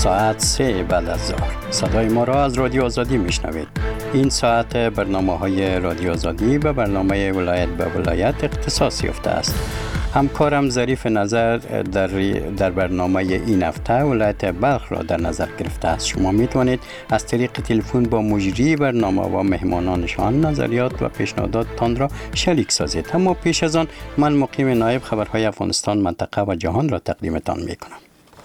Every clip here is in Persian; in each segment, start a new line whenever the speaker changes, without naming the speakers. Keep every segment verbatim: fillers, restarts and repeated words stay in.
ساعت سه بعد از ظهر صدای ما را از رادیو آزادی میشنوید. این ساعت برنامه های رادیو آزادی به برنامه ولایت به ولایت اختصاص یافته است. همکارم ظریف نظر در, در برنامه این هفته ولایت بلخ را در نظر گرفته است. شما میتوانید از طریق تلفن با مجری برنامه و مهمانانشان نظریات و پیشنهاداتتان را شریک سازید. اما پیش از آن من مقیم نایب خبرهای افغانستان، منطقه و جهان را تقدیمتان میکنم.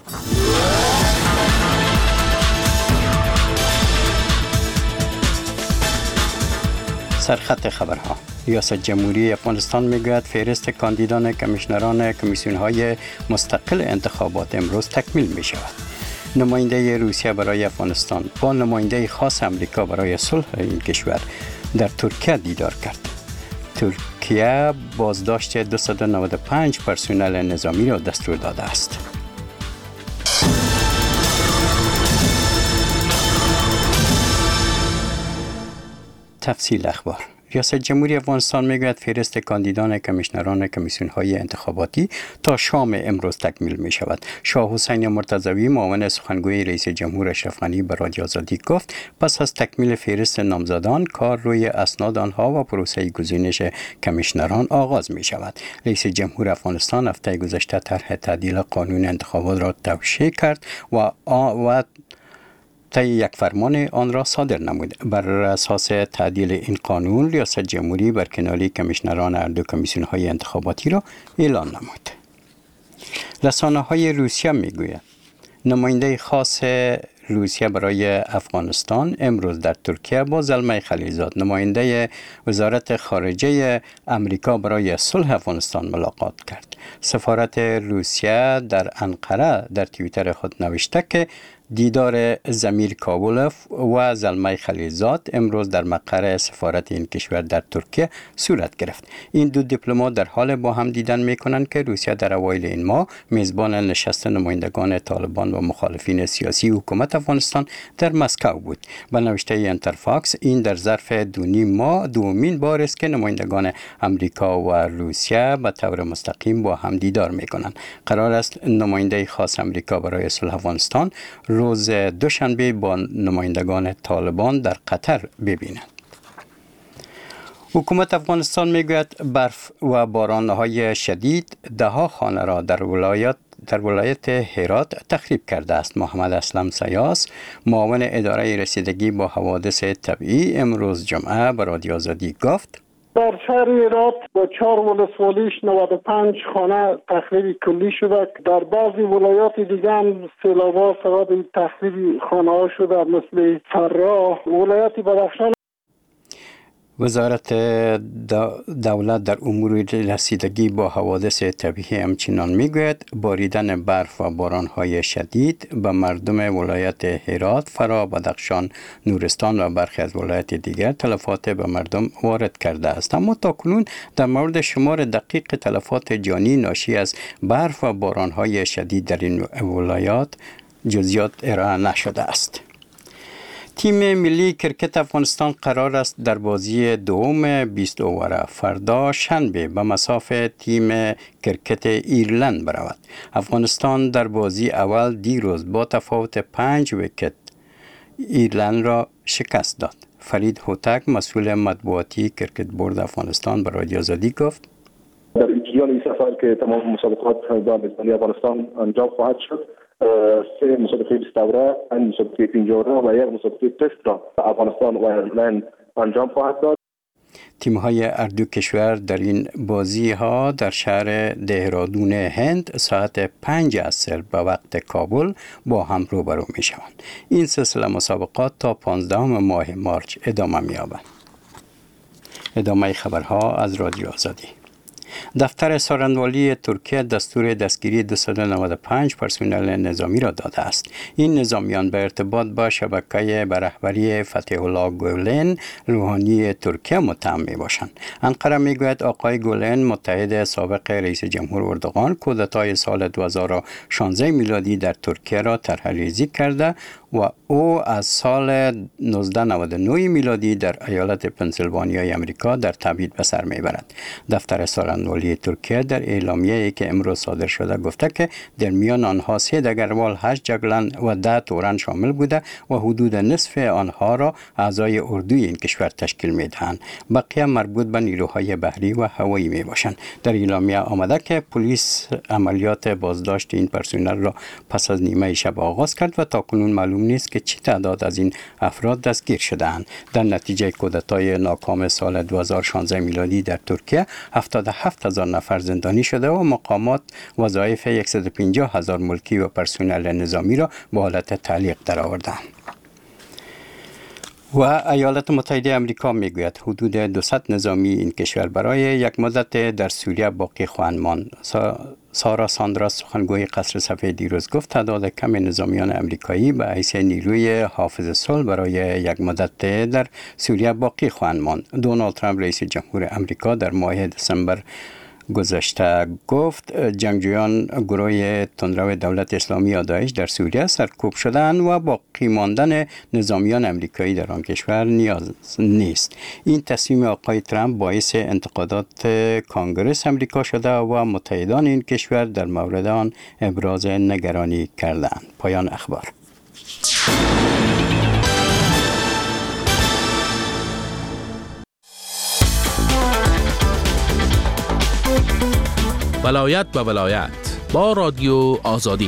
سرخط خبرها. ریاست جمهوری افغانستان میگوید فهرست کاندیدان کمیشنران کمیسیون‌های مستقل انتخابات امروز تکمیل می شود. نماینده روسیه برای افغانستان با نماینده خاص امریکا برای صلح این کشور در ترکیه دیدار کرد. ترکیه بازداشت دویست و نود و پنج پرسنل نظامی را دستور داده است. تفصیل اخبار. ریاست جمهوری افغانستان میگوید فهرست کاندیدان کمیشنران کمیسیون‌های انتخاباتی تا شام امروز تکمیل می شود. شاه حسین مرتضوی معاون سخنگوی رئیس جمهور اشرف غنی به رادیو آزادی گفت پس از تکمیل فهرست نامزدان کار روی اسناد آنها و پروسه گزینش کمیشنران آغاز می شود. رئیس جمهور افغانستان هفته گذشته طرح تعدیل قانون انتخابات را توشیح کرد و و طی یک فرمان آن را صادر نمود. بر اساس تعدیل این قانون ریاست جمهوری برکناری کمیشنران هر دو کمیسیون‌های انتخاباتی را اعلان نمود. رسانه‌های روسیه میگوید نماینده خاص روسیه برای افغانستان امروز در ترکیه با زلمه خلیلزاد نماینده وزارت خارجه امریکا برای صلح افغانستان ملاقات کرد. سفارت روسیه در انقره در توییتر خود نوشته که دیدار زمیر کابولف و زلمه خلیلزاد امروز در مقر سفارت این کشور در ترکیه صورت گرفت. این دو دیپلمات در حال با هم دیدن میکنند که روسیه در اوایل این ماه میزبان نشست نمایندگان طالبان و مخالفین سیاسی حکومت افغانستان در مسکو بود. به نوشته اینترفاکس این در ظرف دو نیم ماه دومین بار است که نمایندگان امریکا و روسیه به طور مستقیم با هم دیدار میکنند. قرار است نماینده خاص امریکا برای صلح افغانستان روز دوشنبه با نمایندگان طالبان در قطر ببینند. حکومت افغانستان میگوید برف و باران‌های شدید ده ها خانه را در ولایت در ولایت هرات تخریب کرده است. محمد اسلم سیاس معاون اداره رسیدگی با حوادث طبیعی امروز جمعه به رادیو آزادی گفت
در شهر هرات با چهار ولسوالیش نود و پنج خانه تخریب کلی شده. در بعضی ولایات دیگه هم سیلاب‌ها سبب تخریب خانه‌ها شده مثل فراه. ولایت بدخشان
وزارت دولت در امور رسیدگی با حوادث طبیعی همچنان میگوید باریدن برف و باران‌های شدید به مردم ولایت هرات، فرا، بدخشان، نورستان و برخی از ولایات دیگر تلفات به مردم وارد کرده است. اما تاکنون در مورد شمار دقیق تلفات جانی ناشی از برف و باران‌های شدید در این ولایات جزئیات ارائه نشده است. تیم ملی کرکت افغانستان قرار است در بازی دوم بیست اووره فردا شنبه به مصاف تیم کرکت ایرلند برود. افغانستان در بازی اول دیروز با تفاوت پنج ویکت ایرلند را شکست داد. فرید هوتک مسئول مطبوعاتی کرکت بورد افغانستان به رادیو آزادی گفت
در جریان این سفر که تمام مسابقات با میزبانی افغانستان انجام خواهد شد، سه مسابقه بیست اوره، پنج مسابقه پنج اوره و یک مسابقه تست را افغانستان و ایرلند انجام خواهد داد.
تیم‌های هر دو کشور در این بازی‌ها در شهر دهرادون هند ساعت پنج عصر به وقت کابل با هم روبرو می‌شوند. این سلسله مسابقات تا پانزدهم ماه مارچ ادامه می‌یابد. ادامه خبرها از رادیو آزادی. دفتر سارنوالی ترکیه دستور دستگیری دویست و نود و پنج پرسنل نظامی را داده است. این نظامیان به ارتباط با شبکه به رهبری فتح الله گولن روحانی ترکیه متهم می باشند. انقره می گوید آقای گولن متحد سابق رئیس جمهور اردوغان کودتای سال دو هزار و شانزده میلادی در ترکیه را طرح‌ریزی کرده و او از سال نوزده نود و نه میلادی در ایالت پنسیلوانیای امریکا در تبعید به سر میبرد. دفتر سارنوالی مالی ترکیه در اعلامیه‌ای که امروز صادر شده گفته که در میان آنها سه دگروال، هشت جگلن و ده تورن شامل بوده و حدود نصف آنها را اعضای اردوی این کشور تشکیل می‌دهند. بقیه مربوط به نیروهای بحری و هوایی میباشند. در اعلامیه آمده که پلیس عملیات بازداشت این پرسنل را پس از نیمه شب آغاز کرد و تاکنون معلوم نیست که چه تعداد از این افراد دستگیر شده‌اند. در نتیجه کودتای ناکام سال دو هزار و شانزده میلادی در ترکیه هفتاد و هفت هزار نفر زندانی شده و مقامات وظایف صد و پنجاه هزار ملکی و پرسنل نظامی را به حالت تعلیق درآوردند. و ایالات متحده آمریکا میگوید حدود دویست نظامی این کشور برای یک مدت در سوریه باقی خواهند ماند. سارا ساندراس سخنگوی قصر سفید دیروز گفت تعداد کم نظامیان آمریکایی به حیث نیروی حافظ صلح برای یک مدت در سوریه باقی خواهند ماند. دونالد ترامپ رئیس جمهور آمریکا در ماه دسامبر گذشته گفت جنگجویان گروه تندرو دولت اسلامی یا داعش در سوریه سرکوب شدند و باقی ماندن نظامیان آمریکایی در آن کشور نیاز نیست. این تصمیم آقای ترامپ باعث انتقادات کنگره آمریکا شده و متحدان این کشور در مورد آن ابراز نگرانی کردند. پایان اخبار.
ولایت به ولایت با رادیو آزادی.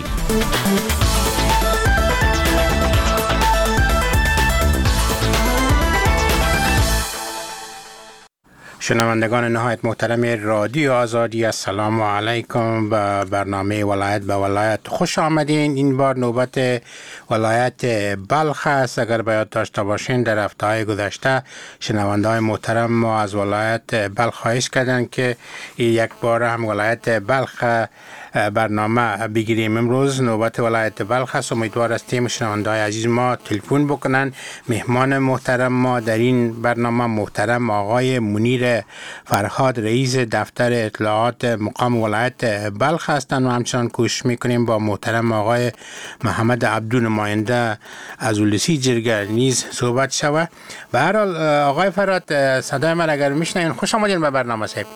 شنوندگان نهایت محترم رادیو آزادی، السلام علیکم. به برنامه ولایت به ولایت خوش آمدین. این بار نوبت ولایت بلخ است. اگر به یاد داشته باشین در هفته‌های گذشته شنونده‌های محترم ما از ولایت بلخ خواهش کردند که یک بار هم ولایت بلخ برنامه بگیریم. امروز نوبت ولایت بلخ است. امیدوار هستیم شنونده‌های عزیز ما تلفن بکنن. مهمان محترم ما در این برنامه محترم آقای منیر فرهاد رئیس دفتر اطلاعات مقام ولایت بلخ هستند و همچنان کوشش میکنیم با محترم آقای محمد عبدو نماینده از اولسی جرگه نیز صحبت شود. به هر حال آقای فرهاد صدای من اگر میشنوین خوش آمدین به برنامه صاحب.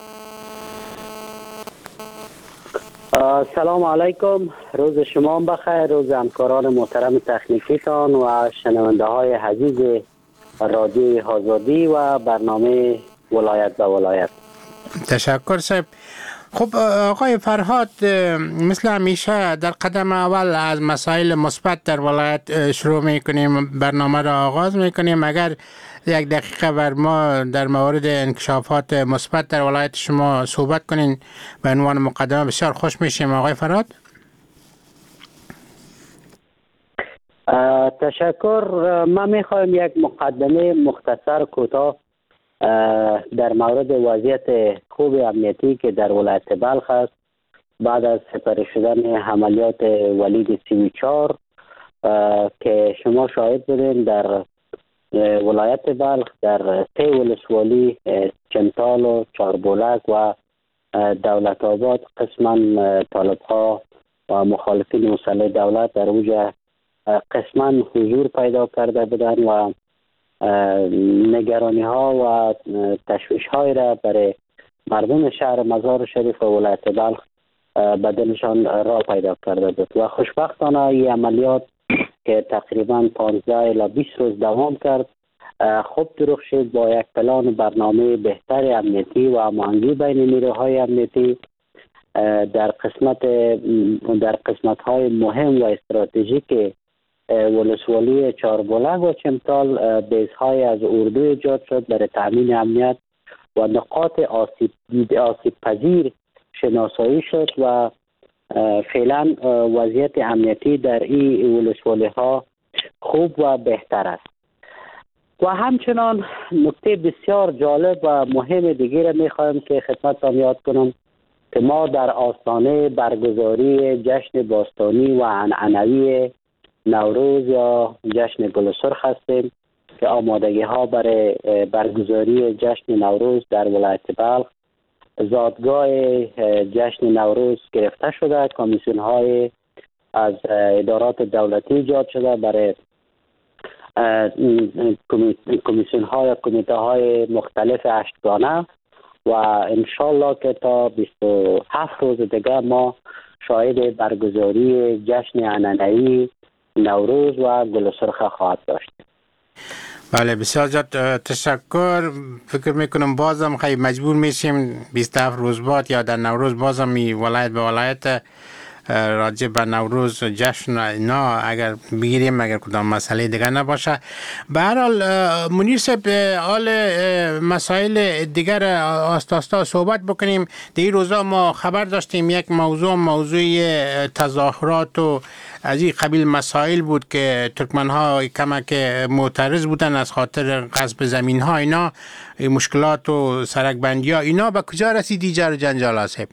سلام علیکم، روز شما بخیر، روز همکاران محترم تکنیکیتان و شنونده های عزیز رادیوی آزادی و برنامه ولایت به ولایت.
تشکر صاحب. خب آقای فرهاد، مثل همیشه در قدم اول از مسائل مثبت در ولایت شروع میکنیم، برنامه را آغاز میکنیم. اگر یک دقیقه بر ما در مورد انکشافات مثبت در ولایت شما صحبت کنین به عنوان مقدمه بسیار خوش میشیم. آقای فرهاد.
تشکر. من میخوایم یک مقدمه مختصر کوتاه در مورد وضعیت خوب امنیتی که در ولایت بلخ است بعد از سپری شدن عملیات ولید سی و چهار که شما شاهد بودین در ولایت بلخ در سه ولسوالی چمتال و چاربولک و دولت آباد قسما طالب‌ها و مخالفین مسلح دولت در اوج قسما حضور پیدا کرده بودند و نگرانی ها و تشویش های را برای مردم شهر مزار شریف و ولایت بلخ به دلشان راه پیدا کرده بود و خوشبختانه این عملیات که تقریبا پانزده الی بیست روز دوام کرد خوب درخشید با یک پلان و برنامه بهتر امنیتی و هماهنگی بین نیروهای امنیتی در قسمت در قسمت های مهم و استراتژیک ولسوالی چاربولک و چمتال بیس‌های از اردو ایجاد شد برای تامین امنیت و نقاط آسیب آسیب پذیر شناسایی شد و فعلا وضعیت امنیتی در این ولسوالی ها خوب و بهتر است. و همچنان نکته بسیار جالب و مهم دیگه را میخوایم که خدمتتان یاد کنم که ما در آستانه برگزاری جشن باستانی و عنعنوی نوروز یا جشن گل سرخ هستیم که آمادگی ها برای برگزاری جشن نوروز در ولایت بلخ زادگاه جشن نوروز گرفته شده. کمیسیون های از ادارات دولتی ایجاد شده برای کمیسیون های و کمیته های مختلف هشتگانه و انشالله که تا بیست و هفت روز دیگه ما شاهد برگزاری جشن عنعنه‌ای نوروز و گل سرخ خواهد داشت.
بله بسیار زیاد تشکر. فکر میکنم بازم خیلی مجبور میشیم بیست و هفت روز بعد یا در نوروز بازم می ولایت به ولایت راجع به نوروز جشن اینا اگر بگیریم، اگر کدام مسئله دیگر نباشه. به هر حال منیر صاحب، حال مسائل دیگر آستا آستا صحبت بکنیم. در این روزا ما خبر داشتیم یک موضوع موضوع تظاهرات و از این قبیل مسائل بود که ترکمن ها کمک معترض بودن از خاطر غصب زمین ها، اینا مشکلات و سرک بندی ها، اینا به کجا رسید جر جنجال ها صاحب؟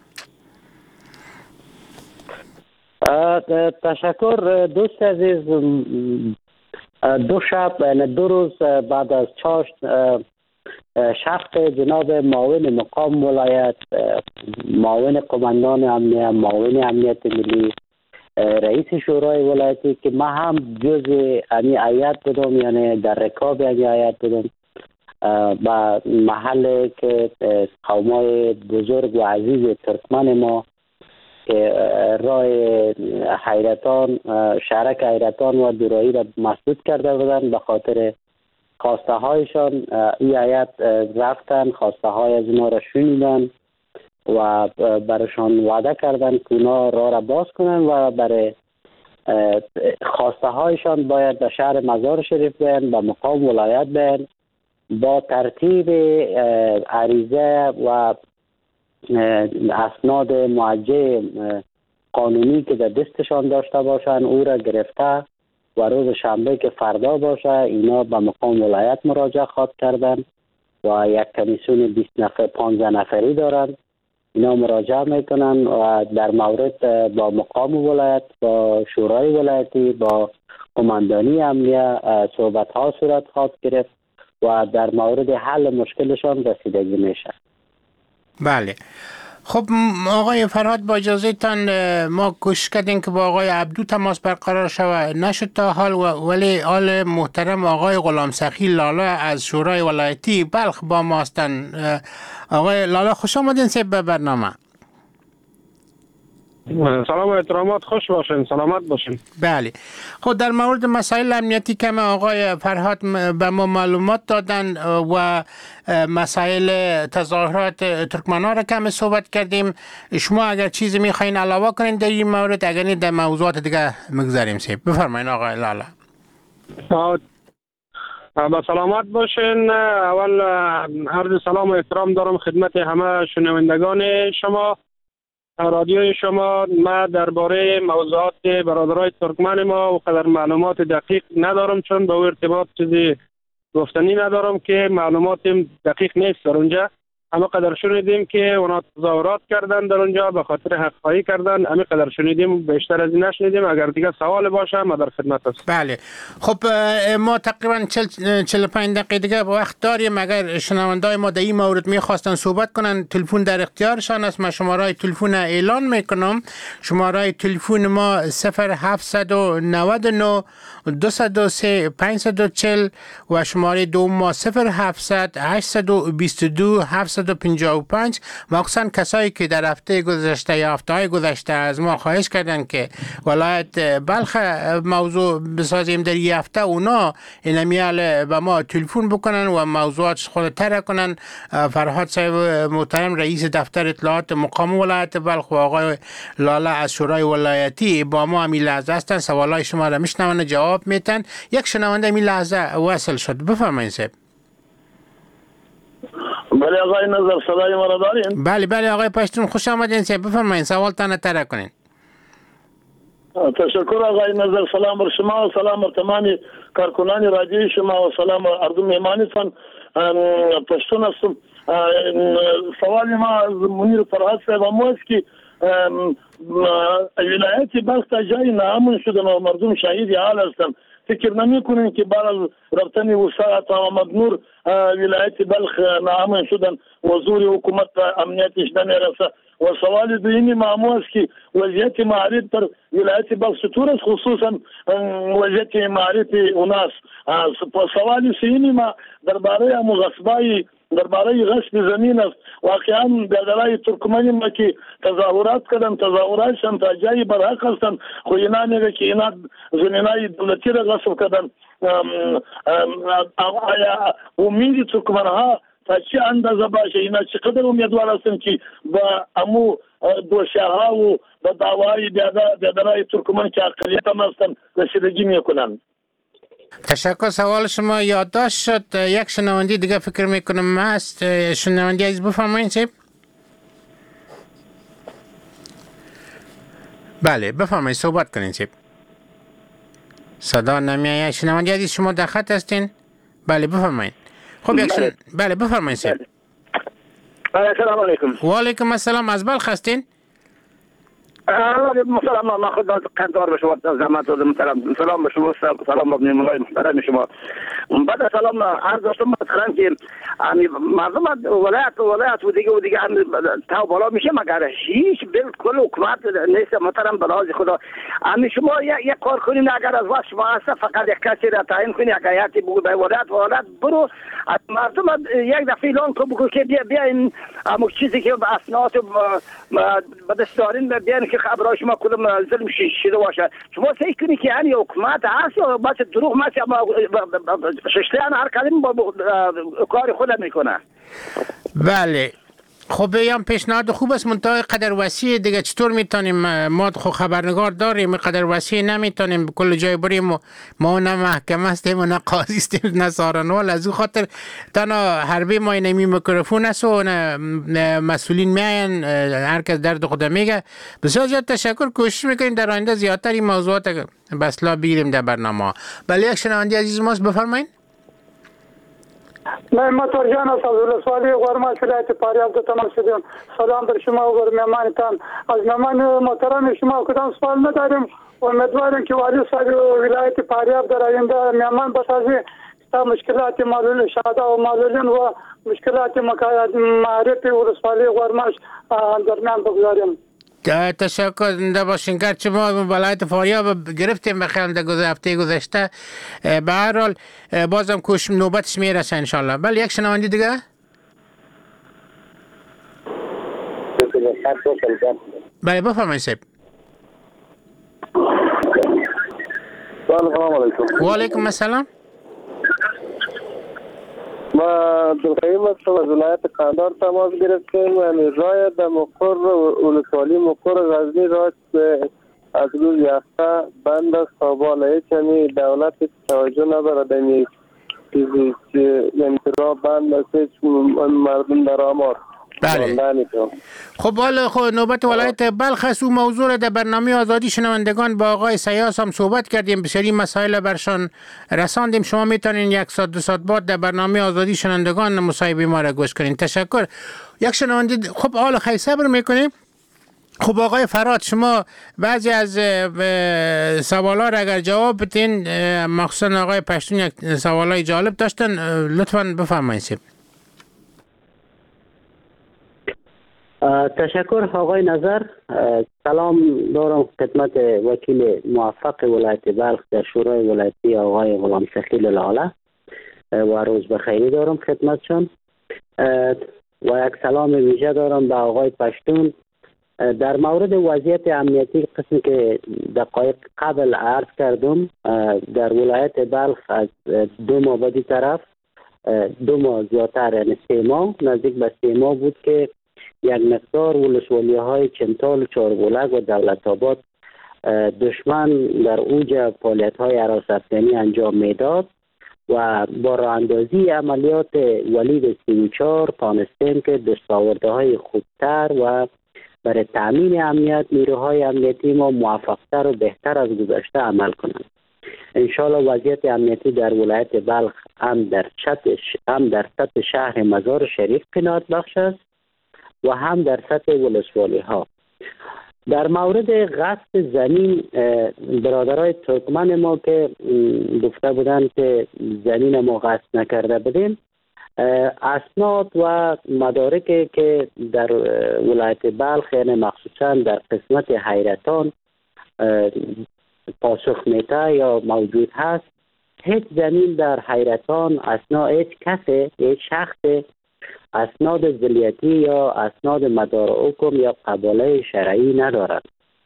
تشکر دوست عزیز. دو شب دو روز بعد از چاشت شخص جناب معاون مقام ولایت، معاون قماندان امنیت، معاون امنیت ملی، رئیس شورای ولایتی که ما هم جزء امی هیئت بودم، یعنی در رکاب امی هیئت بودم، با محل که قومای بزرگ و عزیز ترکمن ما که راه حیرتان، شهرک حیرتان و دورایی را مسدود کرده بودند، به خاطر خواسته هایشان این هیئت رفتن، خواسته های از اونا را شنیدن و برشان وعده کردن که اونا راه را باز کنن و برای خواسته هایشان باید به شهر مزار شریف بیان، به مقام ولایت بیان، با ترتیب عریضه و اسناد موجه قانونی که در دستشان داشته باشن او را گرفته و روز شنبه که فردا باشه اینا به مقام ولایت مراجعه خواهد کردن و یک کمیسیون بیست نفر پانزده نفری دارن. اینا مراجعه میکنن و در مورد با مقام ولایت، با شورای ولایتی، با قماندانی امنیه صحبت ها صورت خواهد گرفت و در مورد حل مشکلشان رسیدگی میشه.
بله. خب آقای فرهاد، با اجازه تان ما کوشش کردیم که با آقای عبدو تماس برقرار شود، نشد تا حال، ولی آل محترم آقای غلام سخی لاله از شورای ولایتی بلخ با ما هستند. آقای لاله خوش آمدین سب به برنامه.
سلام و احترامات، خوش باشین، سلامت باشین.
بله. خود در مورد مسائل امنیتی که آقای فرهاد به ما معلومات دادن و مسائل تظاهرات ترکمن‌ها را کم صحبت کردیم. شما اگر چیزی میخواین علاوه کنین در این مورد، اگر نه در موضوعات دیگه مگذاریم سیب. بفرمایید آقای لاله.
با سلامت باشین. اول عرض سلام و احترام دارم خدمت همه شنوندگان شما رادیوی شما. ما درباره موضوعات برادرای ترکمن ما و قدر معلومات دقیق ندارم، چون به ارتباط چیزی گفتنی ندارم که معلومات دقیق نیست در اونجا. اما قدر شنیدیم که اونا تظاهرات کردن در اونجا به خاطر حق خواهی کردن، اما قدر شنیدیم، بیشتر از این نشنیدیم. اگر دیگه سوال باشه ما در خدمت هستم.
بله. خب ما تقریبا چهل و پنج دقیقه دیگه وقت داریم. اگر شنوندای ما در این مورد میخواستن صحبت کنن، تلفن در اختیارشان است. من شماره تلفن اعلان میکنم. شماره تلفن ما صفر هفت نه نه دو صفر سه پنج چهار صفر و شماره دوم ما صفر هفت هشت دو دو هفت پنجاه و پنج. مخصوصا کسایی که در هفته گذشته یا هفته‌های گذشته از ما خواهش کردن که ولایت بلخ موضوع بسازیم در این هفته، اونا اینمیال به ما تلفن بکنن و موضوعات خود طرح کنن. فرهاد صاحب محترم رئیس دفتر اطلاعات مقام ولایت بلخ و آقای لاله از شورای ولایتی با ما همین لحظه هستن. سوالای شما را میشنون، جواب میتن. یک شنونده همین لحظه وصل شد. بفرمایید صاحب.
بله آقای نظر، صدای ما را دارین؟
بله بله آقای پشتون، خوش آمدین صاحب. بفرمایید سوالتان طرح کنین.
تشکر آقای نظر. سلام بر شما و سلام بر تمام کارکنان رادیوی شما و سلام بر اردو میهمانتان. پشتون هستم. سوال ما از منیر فرهاد صاحب است که ولایت بلخ تا جای ناامن شدن و مردم شهید حال هستند. فکر نمی کنین که بعد از رفتن وسایط و مدنور ولایت بلخ ناامن شدن و زور حکومت امنیتش نمیرسه. و سوال دویمی معمول است که وضعیت معارف در ولایت بلخ چطور است، خصوصا وضعیت معارف اوناس. سوال سیمی ما درباره مغصبای درباره غصب زمین است. واقعا بیادرای ترکمنی ما که تظاهرات کردن، تظاهرات تا جایی برحق هستند، خو اینا میگه که اینا زمینای دولتی را غصب کردن. آیا امید ترکمنها تا چه اندازه باشه، اینا چقدر امیدوار هستند که با امو دوشیها و با دعوای بیادرای ترکمن که اقلیت هم هستند رسیدگی میکنند؟
تشکر. سوال شما یادداشت شد. یک شنوندی دیگه فکر میکنم هست. شنوندی عزیز بفرمایید سیب. بله بفرمایید صحبت کنین سیب. صدا نمیآید. شنوندی عزیز شما در خط هستین؟ بله بفرمایید. خب یک شن... بله بفرمایید سیب.
بله سلام علیکم.
و علیکم السلام. از بلخ هستین؟
سلام. ما خود قدردان به شما زحمت دادم. سلام سلام به شما، سلام به مهمانان محترم شما. بعد سلام عرض داشتم مثلا که مردم ولایت ولایت و دیگه و دیگه تا بالا میشه مگر هیچ بالکل حکومت نیست محترم به لحاظ خدا. امی شما یک کار کنین، اگر از واسه شما هست فقط یک کسی را تعیین کنین، یک هیئتی بگو به ولایت ولایت برو مردم یک دفعه اعلان کن بگو که بیا بیا این امور چیزی که اسناد به دست دارین بیان که خبرای شما کدوم ظلم شده باشه. شما فکر کنید که یعنی حکومت هست یا بس دروغ ماست یا ششتیان هر کلیم با کار خود میکنه.
بله خب هم پیشنهاد خوب است، منتها قدر وسیع دیگه چطور میتونیم؟ ما خب خبرنگار داریم، قدر وسیع نمیتونیم کل جای بریم. ما نه محکمه هستیم و نه قاضی هستیم نه سارنوال. از او خاطر تنها حربی ما نمی میکروفون است و نه مسئولین میاین، هر کس درد خود میگه. بسیار زیاد تشکر. کوشش میکنیم در آینده زیادتر این موضوعات به اصلاح بگیریم در برنامه. بله یک شنونده عزیز ماست، بفرمایید.
من مطرجان از ولسوالی غرمال ولایت فاریاب تمام شدم. سلام بر شما و بر مهمانتان. از مهمان محترم شما کدام سوال نداریم و امیدوارم که والی صاحب ولایت فاریاب در آینده مهمان بسازی تا مشکلات معلول شهدا و معلولین و مشکلات معرفی ولسوالی غرمال درمیان بگذاریم.
تشکر ده باشین. گرچه ما ولایت فاریاب گرفتیم بخیرم در هفته گذشته، به هر حال بازم کوش نوبتش میرسه انشالله. بله یک شنوندی دیگه. بله بفرمایید صاحب.
سلام علیکم.
و علیکم السلام.
ما دلخیم است از ولایت قندهار تماس گرفتیم. یعنی رای در مقر ولسوالی مقر غزنی را از روز یافته بند است تا بالا یعنی دولت توجه ندارد. یعنی چیزی که یعنی را بند است مردم در آمار.
بله خب حالا خب نوبت ولایت بلخ است. او موضوع را در برنامه آزادی شنوندگان با آقای سیاس هم صحبت کردیم، بسیاری مسائل برشان رساندیم. شما میتونین یک ساعت دو ساعت بعد در برنامه آزادی شنوندگان مصاحبه ما را گوش کنین. تشکر. یک شنونده خب حالا خیلی صبر میکنیم. خب آقای فراد شما بعضی از سوالا را اگر جواب بدین، مخصوصا آقای پشتون یک سوالای جالب داشتن، لطفاً بفرمایید.
تشکر آقای نظر. سلام دارم خدمت وکیل موفق ولایت بلخ در شورای ولایتی آقای غلام ثقیل لاله و روز بخیری دارم خدمتشان و یک سلام ویژه دارم به آقای پشتون. در مورد وضعیت امنیتی قسمی که دقایق قبل عرض کردم، در ولایت بلخ از دو ماه بدی طرف دو ماه زیادتر یعنی سه ماه نزدیک به سه ماه بود که یک مقدار ولسوالی های چنتال و چاربولک و دولت آباد دشمن در اوج فعالیت های هراس‌افکنی انجام میداد و با راه اندازی عملیات ولید سی و چهار تانستیم که دستاورده های خوبتر و برای تامین امنیت نیروهای امنیتی ما موفقتر و بهتر از گذشته عمل کنند. انشالله وضعیت امنیتی در ولایت بلخ هم در سطح هم در سطح شهر مزار شریف قناعت بخش است و هم در سطح ولسوالی ها. در مورد غصب زمین برادرای ترکمن ما که گفته بودند که زمین ما غصب نکرده بودیم، اسناد و مدارکی که در ولایت بلخ یعنی مخصوصا در قسمت حیرتان پاسخ میده یا موجود هست، هیچ زمین در حیرتان اسناد هیچ کسی هیچ شخص اسناد ذلیتی یا اسناد مدار حکم یا قباله شرعی ندارد.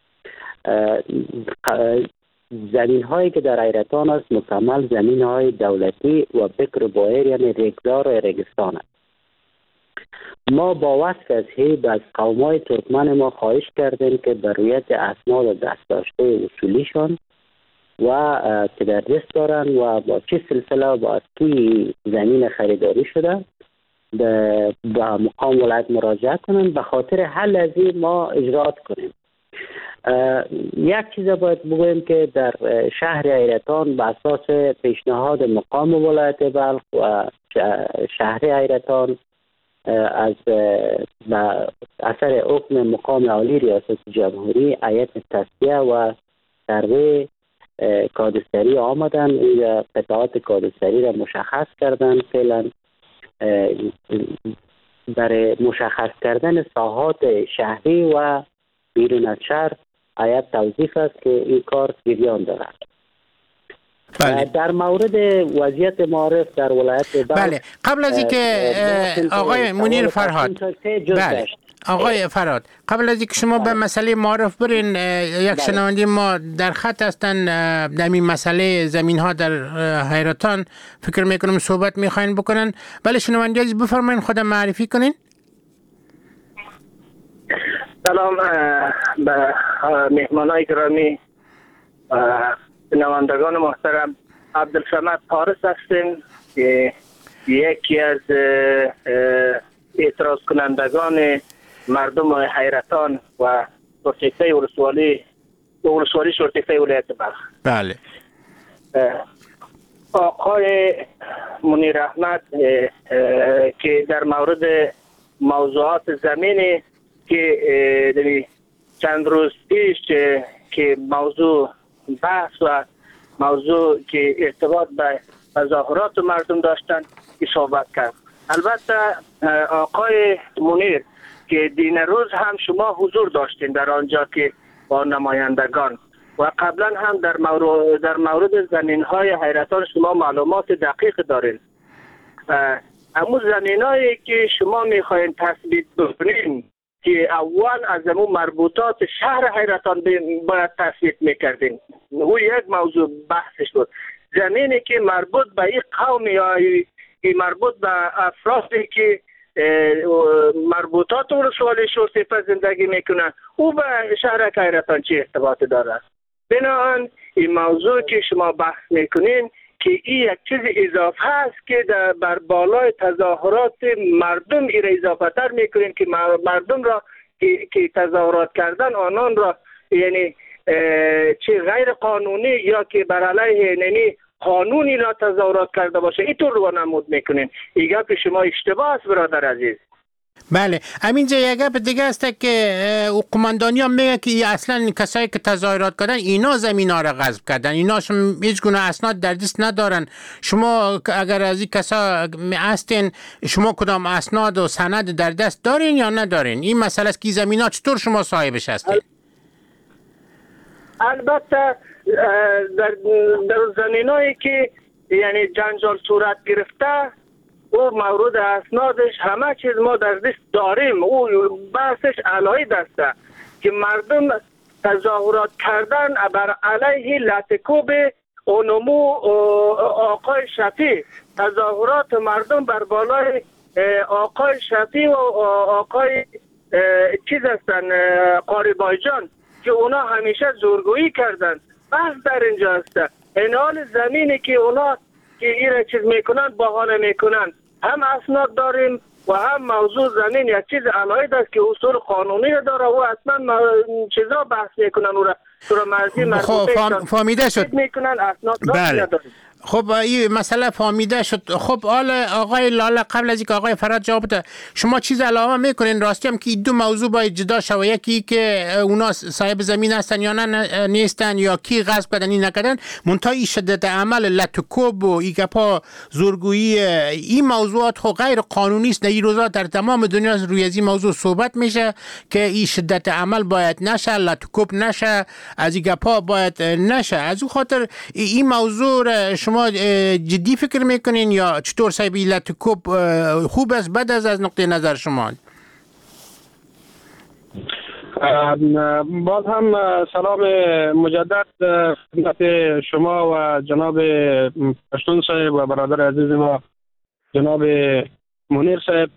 زمین هایی که در حیرتان است مکمل زمین های دولتی و بکر و بایر یعنی ریگدار و رگستان است. ما با وصف از هیب از قوم های ترکمن ما خواهش کردیم که بر رویت اسناد دست داشته اصولیشان و که در دست دارن و با چه سلسله و با کی زمین خریداری شده با مقام ولایت مراجعه کنن به خاطر حل از این ما اجرات کنیم. یک چیز باید بگویم که در شهر حیرتان به اساس پیشنهاد مقام ولایت بلخ و شهر حیرتان از به اثر حکم مقام عالی ریاست جمهوری هیئت تصفیه و سروی کادستری آمدن و قطعات کادستری را مشخص کردن. فعلا برای مشخص کردن ساحات شهری و بیرون از شهر هیئت توظیف است که این کار جریان دارد. بله. در مورد وضعیت معارف در ولایت بلخ،
بله قبل از اینکه آقای منیر فرهاد، بله آقای فرهاد قبل از اینکه شما به مسئله معارف برین، یک شنونده ما در خط هستن در این مسئله زمین ها در حیرتان فکر میکنم صحبت میخواین بکنن. بله شنونده عزیز بفرمایید خودم معرفی کنین.
سلام به مهمانای گرامی، شنوندگان محترم. عبدالصمد پارس هستیم که یکی از اعتراض کنندگان مردم حیرتان و شرطیفه ولسوالی ولسوالی شرطیفه ولایت بلخ.
بله.
آقای منیر احمد که در مورد موضوعات زمینی که چند روز پیش که موضوع بحث و موضوع که ارتباط به تظاهرات مردم داشتن صحبت کرد. البته آقای منیر که دین روز هم شما حضور داشتین در آنجا که با نمایندگان و قبلا هم در مورد در مورد زمین های حیرتان شما معلومات دقیق دارین. اما زمین هایی که شما میخواین تثبیت بکنین که اول از امون مربوطات شهر حیرتان باید تثبیت میکردین، او یک موضوع بحثش بود. زمینی که مربوط به این قوم یا مربوط به افرادی که مربوطات ولسوالی شرطیفه زندگی میکنن، او به شهر حیرتان چه ارتباطی داره؟ بنابراین این موضوع که شما بحث میکنین که این یک چیز اضافه هست که بر بالای تظاهرات مردم این اضافه تر میکنین که مردم را که, که تظاهرات کردن آنان را یعنی چه غیر قانونی یا که بر علیه نمی قانونی را تظاهرات کرده باشه اینطور رو نمود میکنین. این گپ شما اشتباه است برادر عزیز.
بله همینجا یک گپ دیگه است که قماندانی هم میگه که اصلا کسایی که تظاهرات کردن اینا زمین ها را غصب کردن، اینا هیچ گونه اسناد در دست ندارن. شما اگر از این کسا هستین شما کدام اسناد و سند در دست دارین یا ندارین؟ این مسئله است که زمین ها چطور شما صاحبش هستین؟
البته در, در زمینایی که یعنی جنجال صورت گرفته او مورد اسنادش همه چیز ما در دست داریم. او بحثش علایی دسته که مردم تظاهرات کردن بر علیه لطکوب اونمو آقای شفیع، تظاهرات مردم بر بالای آقای شفیع و آقای چیز هستن قاریبایجان که اونا همیشه زورگویی کردن. بحث در اینجا هسته این حال زمینی که اونا که این چیز میکنن بحانه میکنن، هم اسناد داریم و هم موضوع زمین یک چیز علایق است که اصول قانونی داره و اصلا چیزا بحث میکنن او را تو را مرزی مربوطه
فهمیده شد
میکنن اسناد
بله.
داریم.
خب این مسئله فهمیده شد. خب حالا آقای لاله قبل از اینکه آقای فراد جواب بده، شما چیز علاوه میکنین؟ راستی هم که دو موضوع باید جدا شود، یکی که اونا صاحب زمین هستن یا نه نیستن، یا کی غصب کردن این نکردن، منتهای شدت عمل لطوکوب و ای گپا زورگویی، این موضوعات خب غیر قانونی است. این روزا در تمام دنیا روی از این موضوع صحبت میشه که این شدت عمل باید نشه، لطوکوب نشه، از این گپا باید نشه. از اون خاطر این موضوع شما جدی فکر میکنین یا چطور صاحب لطوکوب خوب است بد است از نقطه نظر شما؟
باز هم سلام مجدد خدمت شما و جناب پشتون صاحب و برادر عزیز ما جناب منیر صاحب.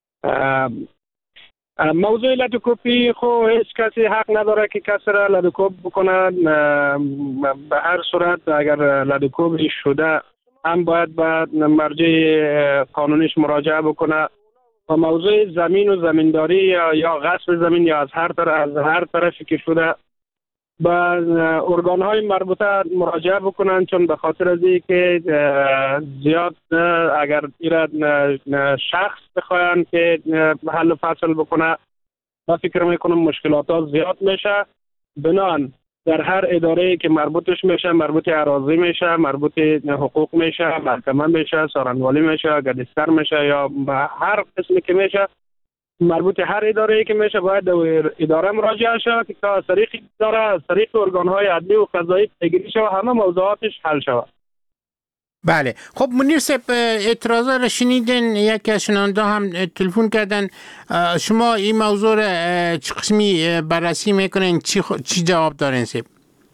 موضوع لطوکوبی خو هیچ کسی حق نداره که کسی را لطوکوب بکنه. به هر صورت اگر لطوکوبی شده هم باید به مرجع قانونیش مراجعه بکنه و موضوع زمین و زمینداری یا, یا غصب زمین یا از هر طرف از هر طرفی که شده به ارگان های مربوطه مراجعه بکنن، چون به خاطر از این که زیاد اگر ایراد شخص بخواین که حل و فصل بکنه، من فکر میکنم مشکلات ها زیاد میشه. بنان در هر اداره که مربوطش میشه، مربوط اراضی میشه، مربوط حقوق میشه، محکمه میشه، سارنوالی میشه، گردشگر میشه یا هر قسمی که میشه، مربوط هر اداره که میشه باید اداره مراجعه شود که از طریق اداره از طریق ارگان‌های عدلی و قضایی پیگیری شود، همه موضوعاتش حل شود.
بله. خب منیر صاحب اعتراضا را شنیدین، یکی از شنونده هم تلفن کردن، شما این موضوع را چه قسمی بررسی میکنین؟ چی, خ... چی جواب دارین صاحب؟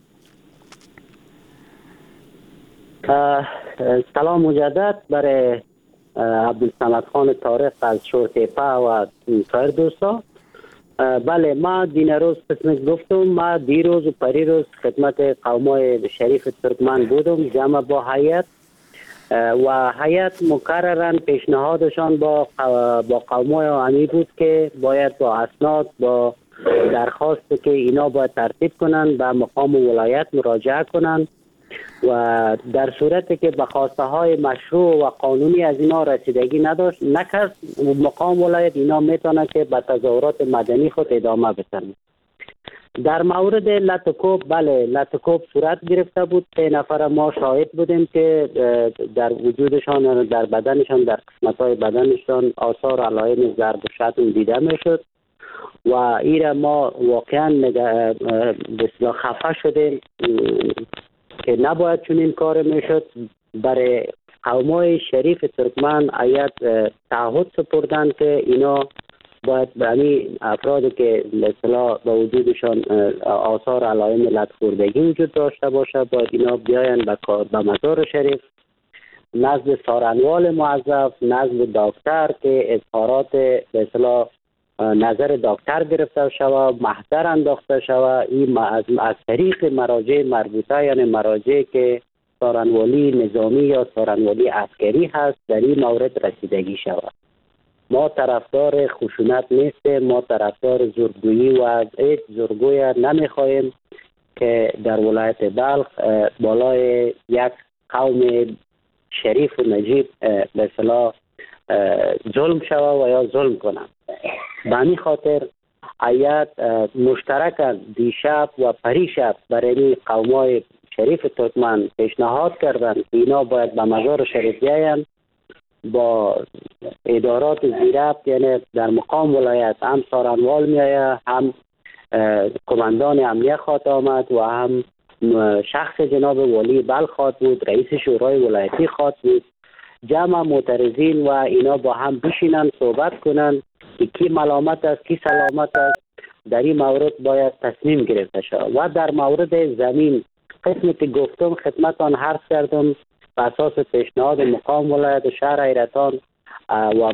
سلام مجدد برای عبدالصمد خان طارق از شورتیپه و سایر دوستا. بله، ما دین روز قسم گفتم، ما دیروز و پریروز خدمت قومای شریف ترکمن بودم جمع با هیئت و هیئت مکررا پیشنهادشان با با قومای همی بود که باید با اسناد با درخواست که اینا باید ترتیب کنن به مقام ولایت مراجعه کنن و در صورتی که به خواسته های مشروع و قانونی از اینا رسیدگی نداشت نکرد، مقام ولایت اینا میتونه که به تظاهرات مدنی خود ادامه بدن. در مورد لطوکوب، بله لطوکوب صورت گرفته بود. سه نفر ما شاهد بودیم که در وجودشان در بدنشان در قسمت های بدنشان آثار علائم ضرب و شتم دیده میشد و ایره ما واقعا بسیار خفه شدیم که نباید چنین کار میشد. برای قومای شریف ترکمن هیئت تعهد سپردن که اینا باید به همین افرادی که مثلا به وجودشان آثار علائم لطخوردگی وجود داشته باشه باید اینا بیاین به به مزار شریف نزد سارنوال موظف، نزد دکتر که اظهارات به اصطلاح نظر دکتر گرفته شود، محضر انداخته شود. این از, از طریق مراجع مربوطه یعنی مراجع که سارنوالی نظامی یا سارنوالی عسکری هست در این مورد رسیدگی شود. ما طرفدار خشونت نیستیم، ما طرفدار زورگویی و از هیچ زورگویی نمیخواهیم که در ولایت بلخ بالای یک قوم شریف و نجیب به اصطلاح ظلم شود و یا ظلم کنند. به همین خاطر هیئت مشترک دیشب و پریشب برای قومای شریف ترکمن پیشنهاد کردند که اینا باید به مزار شریف بیایند با ادارات زیربط، یعنی در مقام ولایت هم سارنوال میآید، هم کماندان امنیه خواهد آمد و هم شخص جناب والی بلخ خواهد بود، رئیس شورای ولایتی خواهد بود. جمع معترضین و اینا با هم بشینن صحبت کنن که کی ملامت است کی سلامت است. در این مورد باید تصمیم گرفته شود. و در مورد زمین قسمی که گفتم خدمتان عرض کردم به اساس پیشنهاد مقام ولایت شهر حیرتان و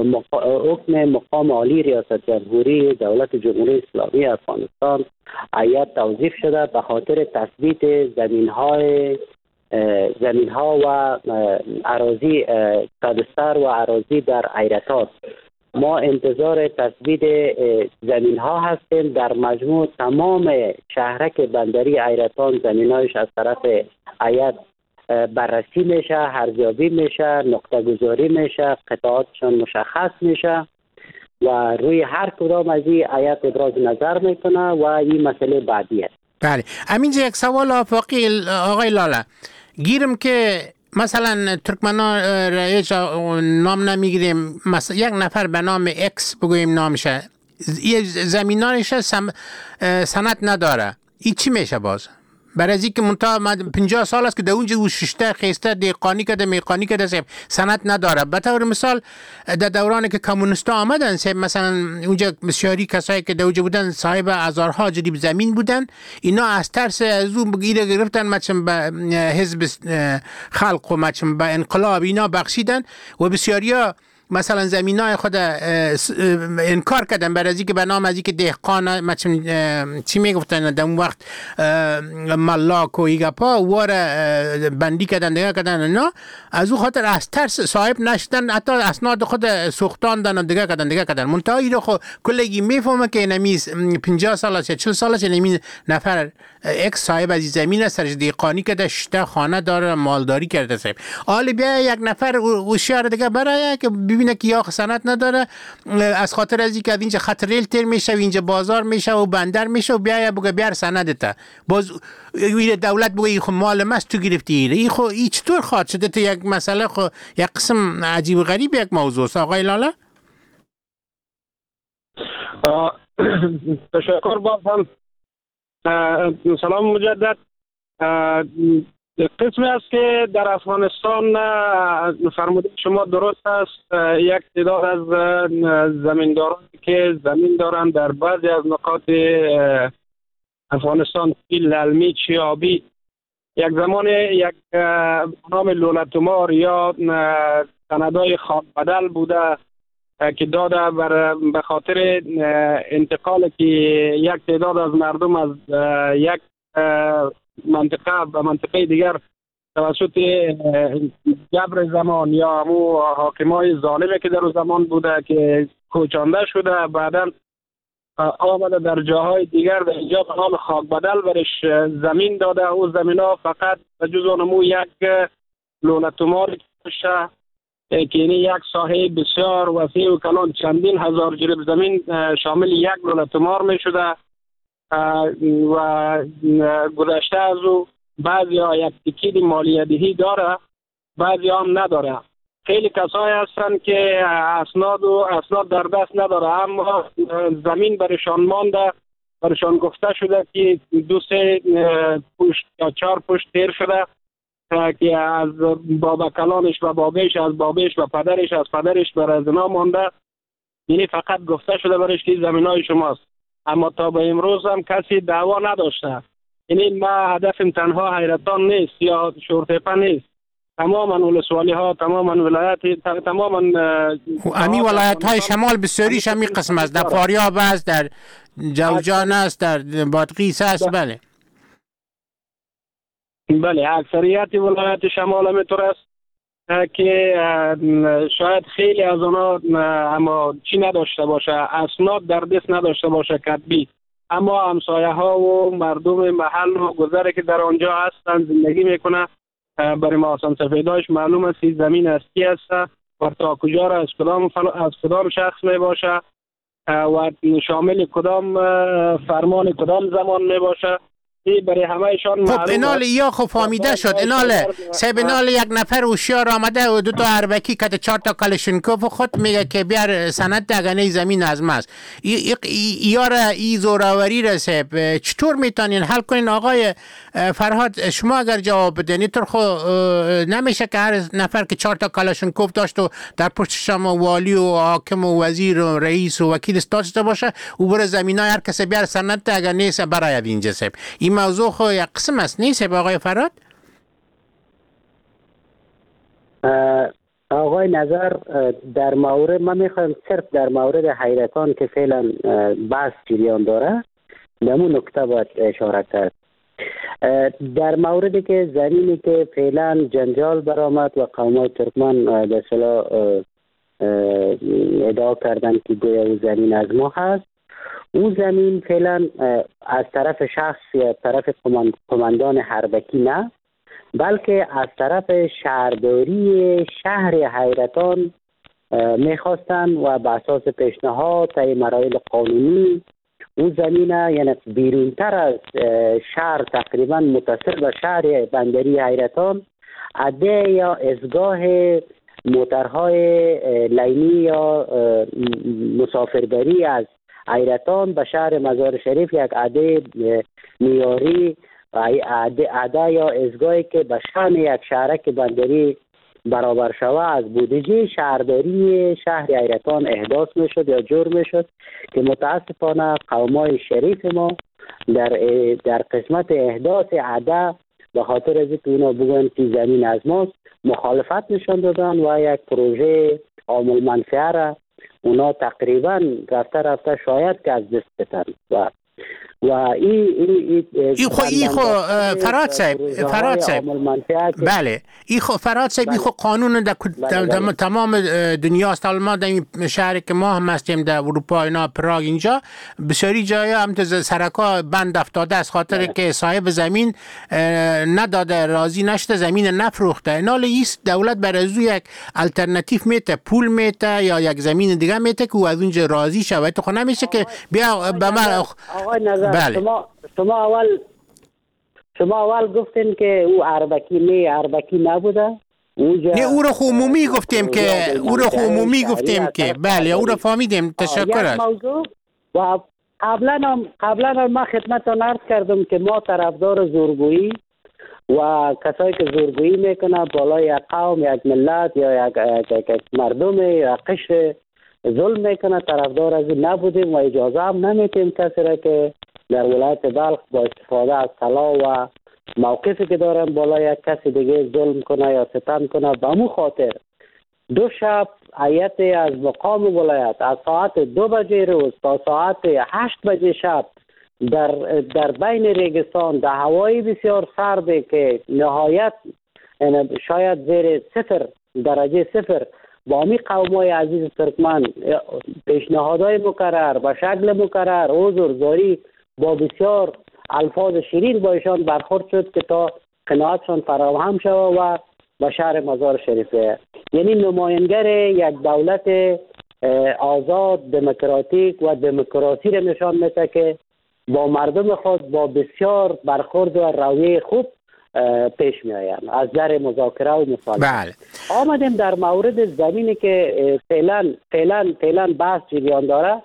حکم مقام عالی ریاست جمهوری دولت جمهوری اسلامی افغانستان هیئت توظیف شده به خاطر تثبیت زمین های زمین ها و اراضی کادستر و اراضی در حیرتان. ما انتظار تثبیت زمین ها هستیم. در مجموع تمام شهرک بندری حیرتان زمین هایش از طرف هیئت بررسی میشه، ارزیابی میشه، نقطه گذاری میشه، قطعاتشان مشخص میشه و روی هر کدام از این هیئت ابراز نظر میکنه و این مسئله بعدی است.
بله، همینجا یک سوال آفاقی آقای لاله، گیرم که مثلا ترکمنان رایج نام نمیگیریم، مثلا یک نفر به نام اکس بگوییم نامشه، یه زمینانش سند نداره، این چی میشه باز؟ برای از اینکه منتها پنجاه سال است که در اونجا او ششته خیسته دیقانی کده میقانی کده سیب سند نداره. به طور مثال در دورانی که کمونیستا آمدن سیب مثلا اونجا بسیاری کسایی که در اونجا بودن صاحب هزارها جریب زمین بودن، اینا از ترس از اون بگیره گرفتن مچم به حزب خلق و مچم به انقلاب اینا بخشیدن و بسیاریا مثلا زمینای خود انکار کردن برای از اینکه به نام از اینکه دهقان مثلا چی میگفتن در اون وقت ملاک و ایگپا وار بندی کردن دیگه کردن، نه از اون خاطر از ترس صاحب نشدن، حتی اسناد خود سوختاندن و دیگه کردن دیگه کردن. منتها این رو خب کلگی میفهمه که نمی پنجاه سال است یا چهل سال است نمی نفر اکس صاحب از زمین سرش دیقانی کرده، شته خانه داره، مالداری کرده صاحب. حالا بیا یک نفر هوشیار دیگه برای که ببینه که یا سند نداره، از خاطر از اینکه اینجا خط ریل تیر میشه و اینجا بازار میشه و بندر میشه و بیا بگه بیار سندته، باز وی دولت بگه خو مال ماست تو گرفتی. این خو این چطور خواهد شده؟ تو یک مسئله خو یک قسم عجیب و غریب یک موضوع است. آقای لاله
تشکر. باز هم سلام مجدد. قسمی است که در افغانستان فرموده شما درست است، یک تعداد از زمینداران که زمین دارند در بعضی از نقاط افغانستان، للمی، چیابی، یک زمان یک نام لولتمار یا سندای خاک بدل بوده که داده بر به خاطر انتقال که یک تعداد از مردم از یک منطقه به منطقه دیگر توسط جبر زمان یا همو حاکمای ظالمه که در اون زمان بوده که کوچانده شده، بعدا آمده در جاهای دیگر در اینجا به نام خاک بدل برش زمین داده. او زمین ها فقط به جز اونمو یک لولتمار کشه که یعنی یک ساحه بسیار وسیع و کلان چندین هزار جریب زمین شامل یک لولتمار می شده و گذشته از او بعضی ها یک تکیل مالیدهی داره، بعضی هم نداره. خیلی کسایی هستن که اسناد و اسناد در دست نداره، اما زمین برشان مانده، برشان گفته شده که دو سه پشت یا چهار پشت تیر شده که از بابا کلانش و بابیش، از بابیش و پدرش، از پدرش بر از اینا مانده. یعنی فقط گفته شده برش که زمین های شماست، اما تا به امروز هم کسی دعوا نداشته. یعنی ما هدفم تنها حیرتان نیست یا شورتپه نیست، تماما ولسوالی ها، تماما ولایت، تماما
امی ولایت های شمال بسیاریش همی قسم است، در فاریاب است، در جوجان است، در بادغیس است. بله
بله اکثریت ولایت شمال همینطور است که شاید خیلی از آنها اما چی نداشته باشه، اسناد در دست نداشته باشه کتبی، اما همسایه ها و مردم محل و گذره که در آنجا هستن زندگی میکنه. برای ما آسان سفیداش معلوم است که زمین اسکی است و تا کجا را از کدام از کدام شخص می باشه و شامل کدام فرمان کدام زمان می باشه. برای همهشان
خب انال یا خب فهمیده شد. انال سه بنال یک نفر هوشیار آمده و دو تا اربکی که چهار تا کلاشینکوف خود میگه که بیار سند دگنه زمین از ماست. یار ای زوراوری رسه چطور میتونین حل کنین؟ آقای فرهاد شما اگر جواب بدین تو خو نمیشه که هر نفر که چهار تا کلاشینکوف داشت و در پشتش هم والی و حاکم و وزیر و رئیس و وکیل داشته باشه او بر زمینای هر کسی بیار سند دگنه س برای اینجا سه این موضوع خو یک قسم است نیست با آقای فراد؟
آقای نظر در مورد ما میخوایم صرف در مورد حیرتان که فعلا بحث جریان داره نمون نکته باید اشاره کرد. در موردی که زمینی که فعلا جنجال برآمد و قومای ترکمن به اصطلاح ادعا کردن که گویا او زمین از ما هست، اون زمین فعلا از طرف شخص یا طرف کماندان هربکی نه، بلکه از طرف شهرداری شهر حیرتان میخواستن و به اساس پیشنهاد طی مراحل قانونی اون زمینه، یعنی بیرونتر از شهر تقریبا متصل به شهر بندری حیرتان، عده یا ازگاه موترهای لینی یا مسافربری از حیرتان به شهر مزار شریف یک عده میاری عده یا ازگاهی که به شأن یک شهرک بندری برابر شوه از بودجه شهرداری شهر حیرتان احداث میشد یا جور میشد که متاسفانه قومای شریف ما در در قسمت احداث عده به خاطر از اینکه اونا بگن که زمین از ماست مخالفت نشان دادن و یک پروژه عامل منفعه را اونا تقریبا رفته رفته شاید که از دست بدن و و این این
ای خو ای خو فراد صاحب فراد صاحب بله ای خو فراد صاحب ای خو قانون در تمام دنیا است. ما در این شهر که ما هم هستیم در اروپا اینا پراگ اینجا بسیاری جایا هم سرکا بند افتاده است خاطر که صاحب زمین نداده راضی نشده زمین نفروخته. اینا لیست دولت برای از یک الटरनेटिव میته پول میته یا یک زمین دیگه میته که از اونجا راضی شوه. تو خو نمیشه که بیا به من
بله. شما شما اول شما اول گفتین که او اربکی نه اربکی نبوده.
نه او رو عمومی گفتیم که او رو عمومی گفتیم که بله او رو فهمیدیم. تشکر است.
و قبلا هم قبلا هم ما خدمتتون عرض کردم که ما طرفدار زورگویی و کسایی که زورگویی میکنه بالای یک قوم یک ملت یا یک, یک, یک مردم یا قشر ظلم میکنه طرفدار از این نبودیم و اجازه هم نمیتیم کسی را که در ولایت بلخ با استفاده از طلا و موقفی که دارن بالای یک کسی دیگه ظلم کنه یا ستم کنه. به مو خاطر دو شب هیئت از مقام ولایت از ساعت دو بجه روز تا ساعت هشت بجه شب در در بین ریگستان در هوای بسیار سرده که نهایت شاید زیر صفر درجه صفر با امی قومای عزیز ترکمن پیشنهادهای مکرر به شکل مکرر حضور زاری با بسیار الفاظ شیرین با ایشان برخورد شد که تا قناعتشان فراهم شود و به شهر مزار شریفه. یعنی نماینگر یک دولت آزاد دموکراتیک و دموکراسی را نشان میده که با مردم خود با بسیار برخورد و رویه خوب پیش می آیم از در مذاکره و مصالحه.
بله.
آمدیم در مورد زمینی که فعلا فعلا فعلا بحث جریان داره.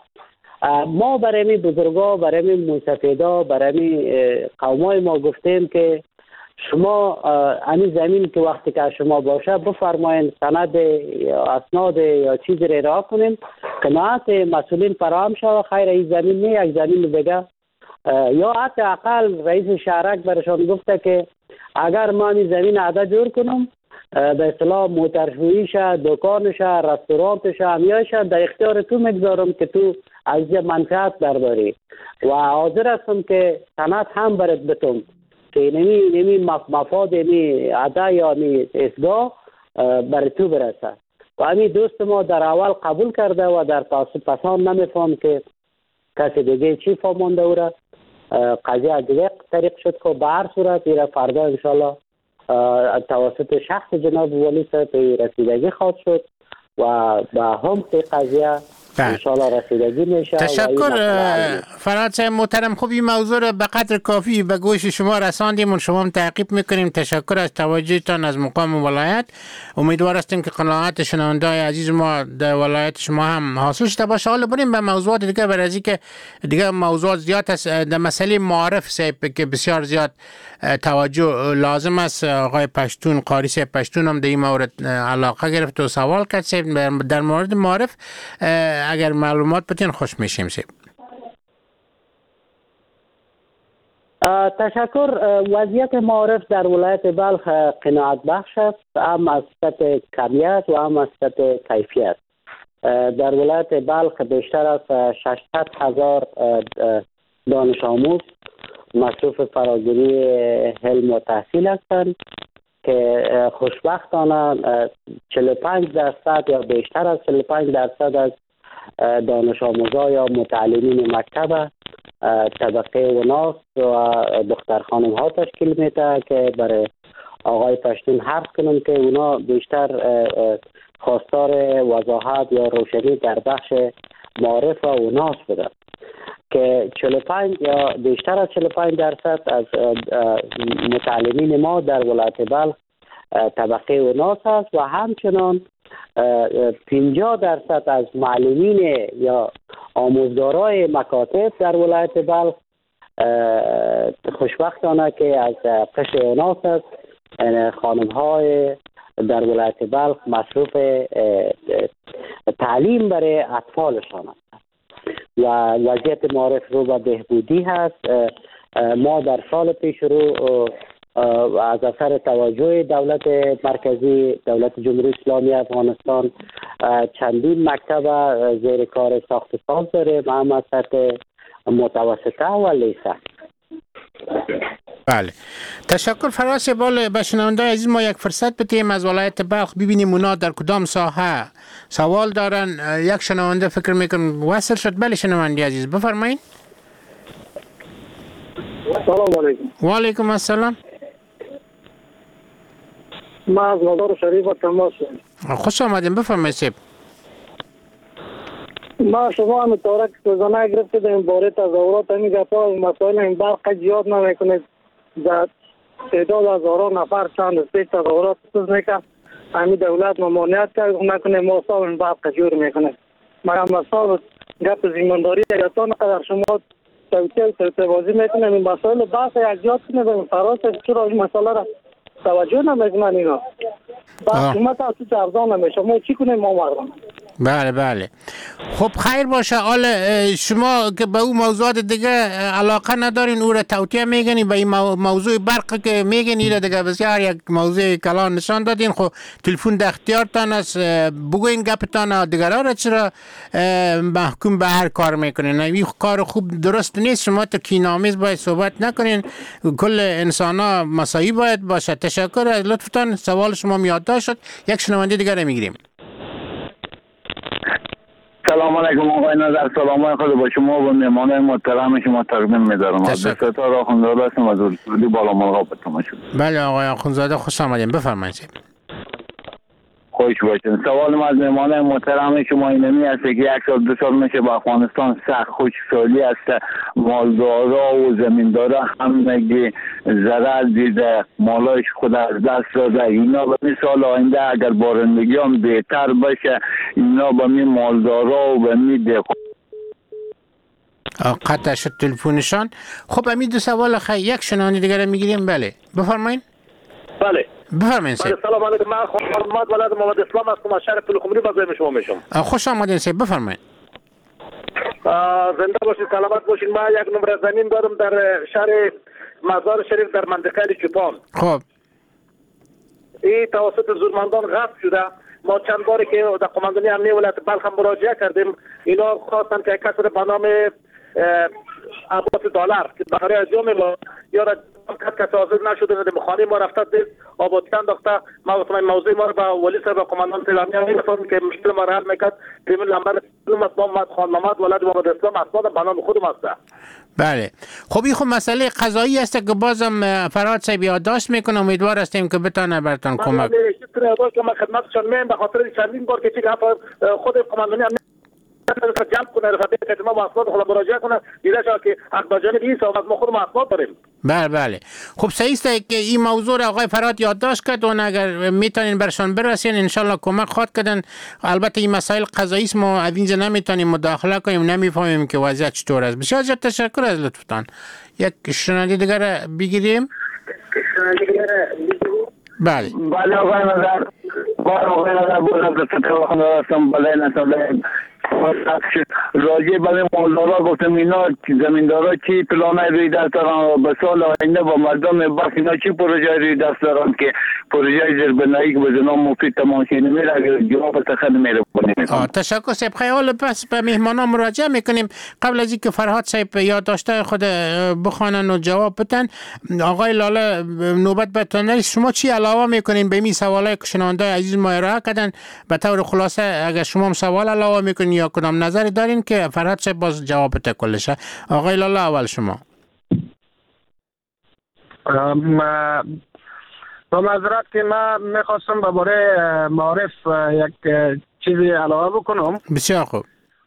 ما برای می بزرگا برای می موسفیدا برای می قومای ما گفتیم که شما این زمین که وقتی که شما باشه بفرمایید سند یا اسناد یا چیزی را ارائه کنیم قناعت مسئولین فراهم شود خیر این زمین نه یک زمین دیگه یا حتی اقل رئیس شهرک برشان گفته که اگر ما این زمین عده جور کنم به اصطلاح موترشوییشه دکانشه رستورانتشه همیشه در اختیار تو میگذارم که تو از منفعت برداری و حاضر هستم که سند هم برد بتم که نمی نمی مفاد نمی عده یا نمی اسگاه بر تو برسه. و همین دوست ما در اول قبول کرده و در پسان نمیفهم که کسی دیگه چی فهمانده او را قضیه دیگه طریق شد که به هر صورت ایره فردا انشالله توسط شخص جناب ولی صاحب رسیدگی خواهد شد و به هم قضیه انشالله رسیدگی میشه.
تشکر فراد صاحب محترم. خوب این موضوع را به قدر کافی به گوش شما رساندیم و شما هم تعقیب میکنیم. تشکر از توجهتان از مقام ولایت. امیدوار هستیم که قناعت شنونده‌های عزیز ما در ولایت شما هم حاصل شده باشه. حالا بریم به موضوعات دیگه برای از اینکه دیگه موضوعات زیاد است. در مسئله معارف صاحب که بسیار زیاد توجه لازم است. آقای پشتون قاری صاحب پشتون هم در این مورد علاقه گرفت و سوال کرد صاحب در مورد معارف اگر معلومات بتین خوش میشیم صاحب.
تشکر. وضعیت معارف در ولایت بلخ قناعت بخش است هم از سطح کمیت و هم از سطح کیفیت. در ولایت بلخ بیشتر از ششصد هزار دانش آموز مصروف فراگیری علم و تحصیل هستند که خوشبختانه چهل و پنج درصد یا بیشتر از چهل و پنج درصد از دانش آموزا یا متعلمین مکتب طبقه وناس و دختر خانم ها تشکیل میده که برای آقای پشتون حرف کنم که اونا بیشتر خواستار وضاحت یا روشنی در بخش معارف و اوناس بودن که چهل و پنج یا بیشتر از چهل و پنج درصد از متعلمین ما در ولایت بلخ طبقه اوناس است و همچنان پنجاه درصد از معلمین یا آموزگارای مکاتب در ولایت بلخ خوشبختانه که از قشر اوناس است. خانم های در ولایت بلخ مصروف تعلیم برای اطفالشان است و وضعیت معارف رو به بهبودی هست. ما در سال پیش رو از اثر توجه دولت مرکزی دولت جمهوری اسلامی افغانستان چندین مکتب زیر کار ساخت ساز داره، هم از سطح متوسطه و لیسه.
بله، تشکر. فراس بال به شنونده عزیز ما یک فرصت بدیم از ولایت بلخ ببینیم اونا در کدام ساحه سوال دارن. یک شنونده فکر میکنم وصل شد. بله شنونده عزیز بفرمایید.
سلام علیکم.
و علیکم السلام.
ما از مزار شریف تماس شدم.
خوش آمدیم، بفرمایید سیب.
ما شما هم تارک روزانه گرفته در این باره تظاهرات همین گفا مسائل این برق زیاد نمیکنه. در تعداد هزاران نفر چند سه تظاهرات سوز میکنه. همین دولت ممانعت کرد نکنه ما صاحب این برق جور میکنه. ما صاحب گپ زیمانداری یادتان قدر شما توتیه توتیه بازی میکنه. این مسائل بحث یک زیاد کنه به فراس چرا این مسئله را توجه نمیکنن اینا. بعد شما تا تو ارزان نمیشه. ما چی کنیم ما مردم؟
بله بله. خب خیر باشه. حال شما که به اون موضوعات دیگه علاقه ندارین او را توطیه میگنین، به این موضوع برق که میگنین دیگه بسیار یک موضوع کلان نشان دادین. خب تلفن در اختیارتان است، بگوین گپتان دیگران را چرا محکوم به هر کار میکنین؟ این کار خوب درست نیست. شما تو کینامیز باید صحبت نکنین، کل انسان ها مساوی باید باشه. تشکر از لطفتان. سوال شما یادداشت شد. یک شنونده دیگر میگیریم.
سلام علیکم آقای نظر. سلام خود با شما و مهمان محترم شما تقدیم می‌دارم. عبدالستار آخوندزاده هستم از اردوگاه بالا ملغا بتم شد.
بله آقای آخوندزاده خوش آمدین، بفرمایید.
خوش باشین. سوال ما از مهمان محترم شما اینمی است که یک سال دو سال میشه با افغانستان سخت خشکسالی است. مالدارا و زمیندارا همگی ضرر دیده، مالایش خود از دست داده. اینا به این سال آینده اگر بارندگی هم بهتر بشه اینا به می مالدارا و به می ده
قطع شد تلفونشان. خب همین دو سوال خیلی یک شنانی دیگر میگیریم. بله بفرمایید.
بله
بفرمایید.
سلام علیکم. من محمد ولد محمد اسلام هستم از شهر پلخمری بازار شما میشم.
خوش آمدین سید، بفرمایید.
زنده باشید، سلامت باشید. من یک نمره زمین دارم در شهر مزار شریف در منطقه چوپان.
خب
این توسط زورمندان غصب شده. ما چند باری که در قماندانی امنیه ولایت بلخ مراجعه کردیم، اینا خواستن که کسی به نام عباس دلار که برای انجام ما یا را کسی حاضر نشده در مخانه ما رفته دید آبادی انداخته. ما گفتم موضوع ما رو به ولی صاحب قماندان امنیه میگفتم که مشکل ما را حل میکرد. تیمون نمبر محمد خان محمد ولد محمد اسلام اسناد به نام خودم هسته.
بله خب این خب مسئله قضایی است که بازم فرهاد صاحب یادداشت میکنه. امیدوار هستیم که بتونه براتون کمک.
من من خدمتشان میام به خاطر چندین بار که چیز خود قماندانی جمع کنه رفته که ما با اسناد خود مراجعه کنه دیده شد که حق با جانب این صحبت ما خود ما اسناد داریم.
بله بله خب صحیح است که این موضوع آقای فرهاد یادداشت کرد و اگر میتونین برشان برسین ان شاء الله کمک خواهد کردن. البته این مسائل قضایی است، ما از اینجا نمیتونیم مداخله کنیم، نمیفهمیم که وضعیت چطور است. بسیار زیاد تشکر از لطفتان. یک شنونده دیگر بگیریم. بله
بله آقای نظر بار آقای نظر بودم که ستر خانده هستم. بله نساله راجع به مالدارا گفتم اینا زمیندارا چی پلانه روی دست دارن به سال آینده با مردم بخش اینا چی پروژه روی دست دارن که پروژه زیربنایی که به جناب مفید تماشین میره اگر جواب تخد میره کنیم.
تشکر صاحب. خیال پس به مهمانا مراجعه میکنیم. قبل از اینکه فرهاد صاحب یادداشت خود بخوانن و جواب بدن، آقای لاله نوبت بتونه شما چی علاوه میکنین به این سوالای که شنونده عزیز ما ارائه کردن؟ به طور خلاصه اگر شما هم سوال علاوه میکنین یا کدام نظری دارین که فرهاد صاحب باز جواب بده کلشه. آقای لاله اول شما.
با معذرت که من میخواستم به باره معارف یک چیزی علاوه بکنم.
بسیار خوب.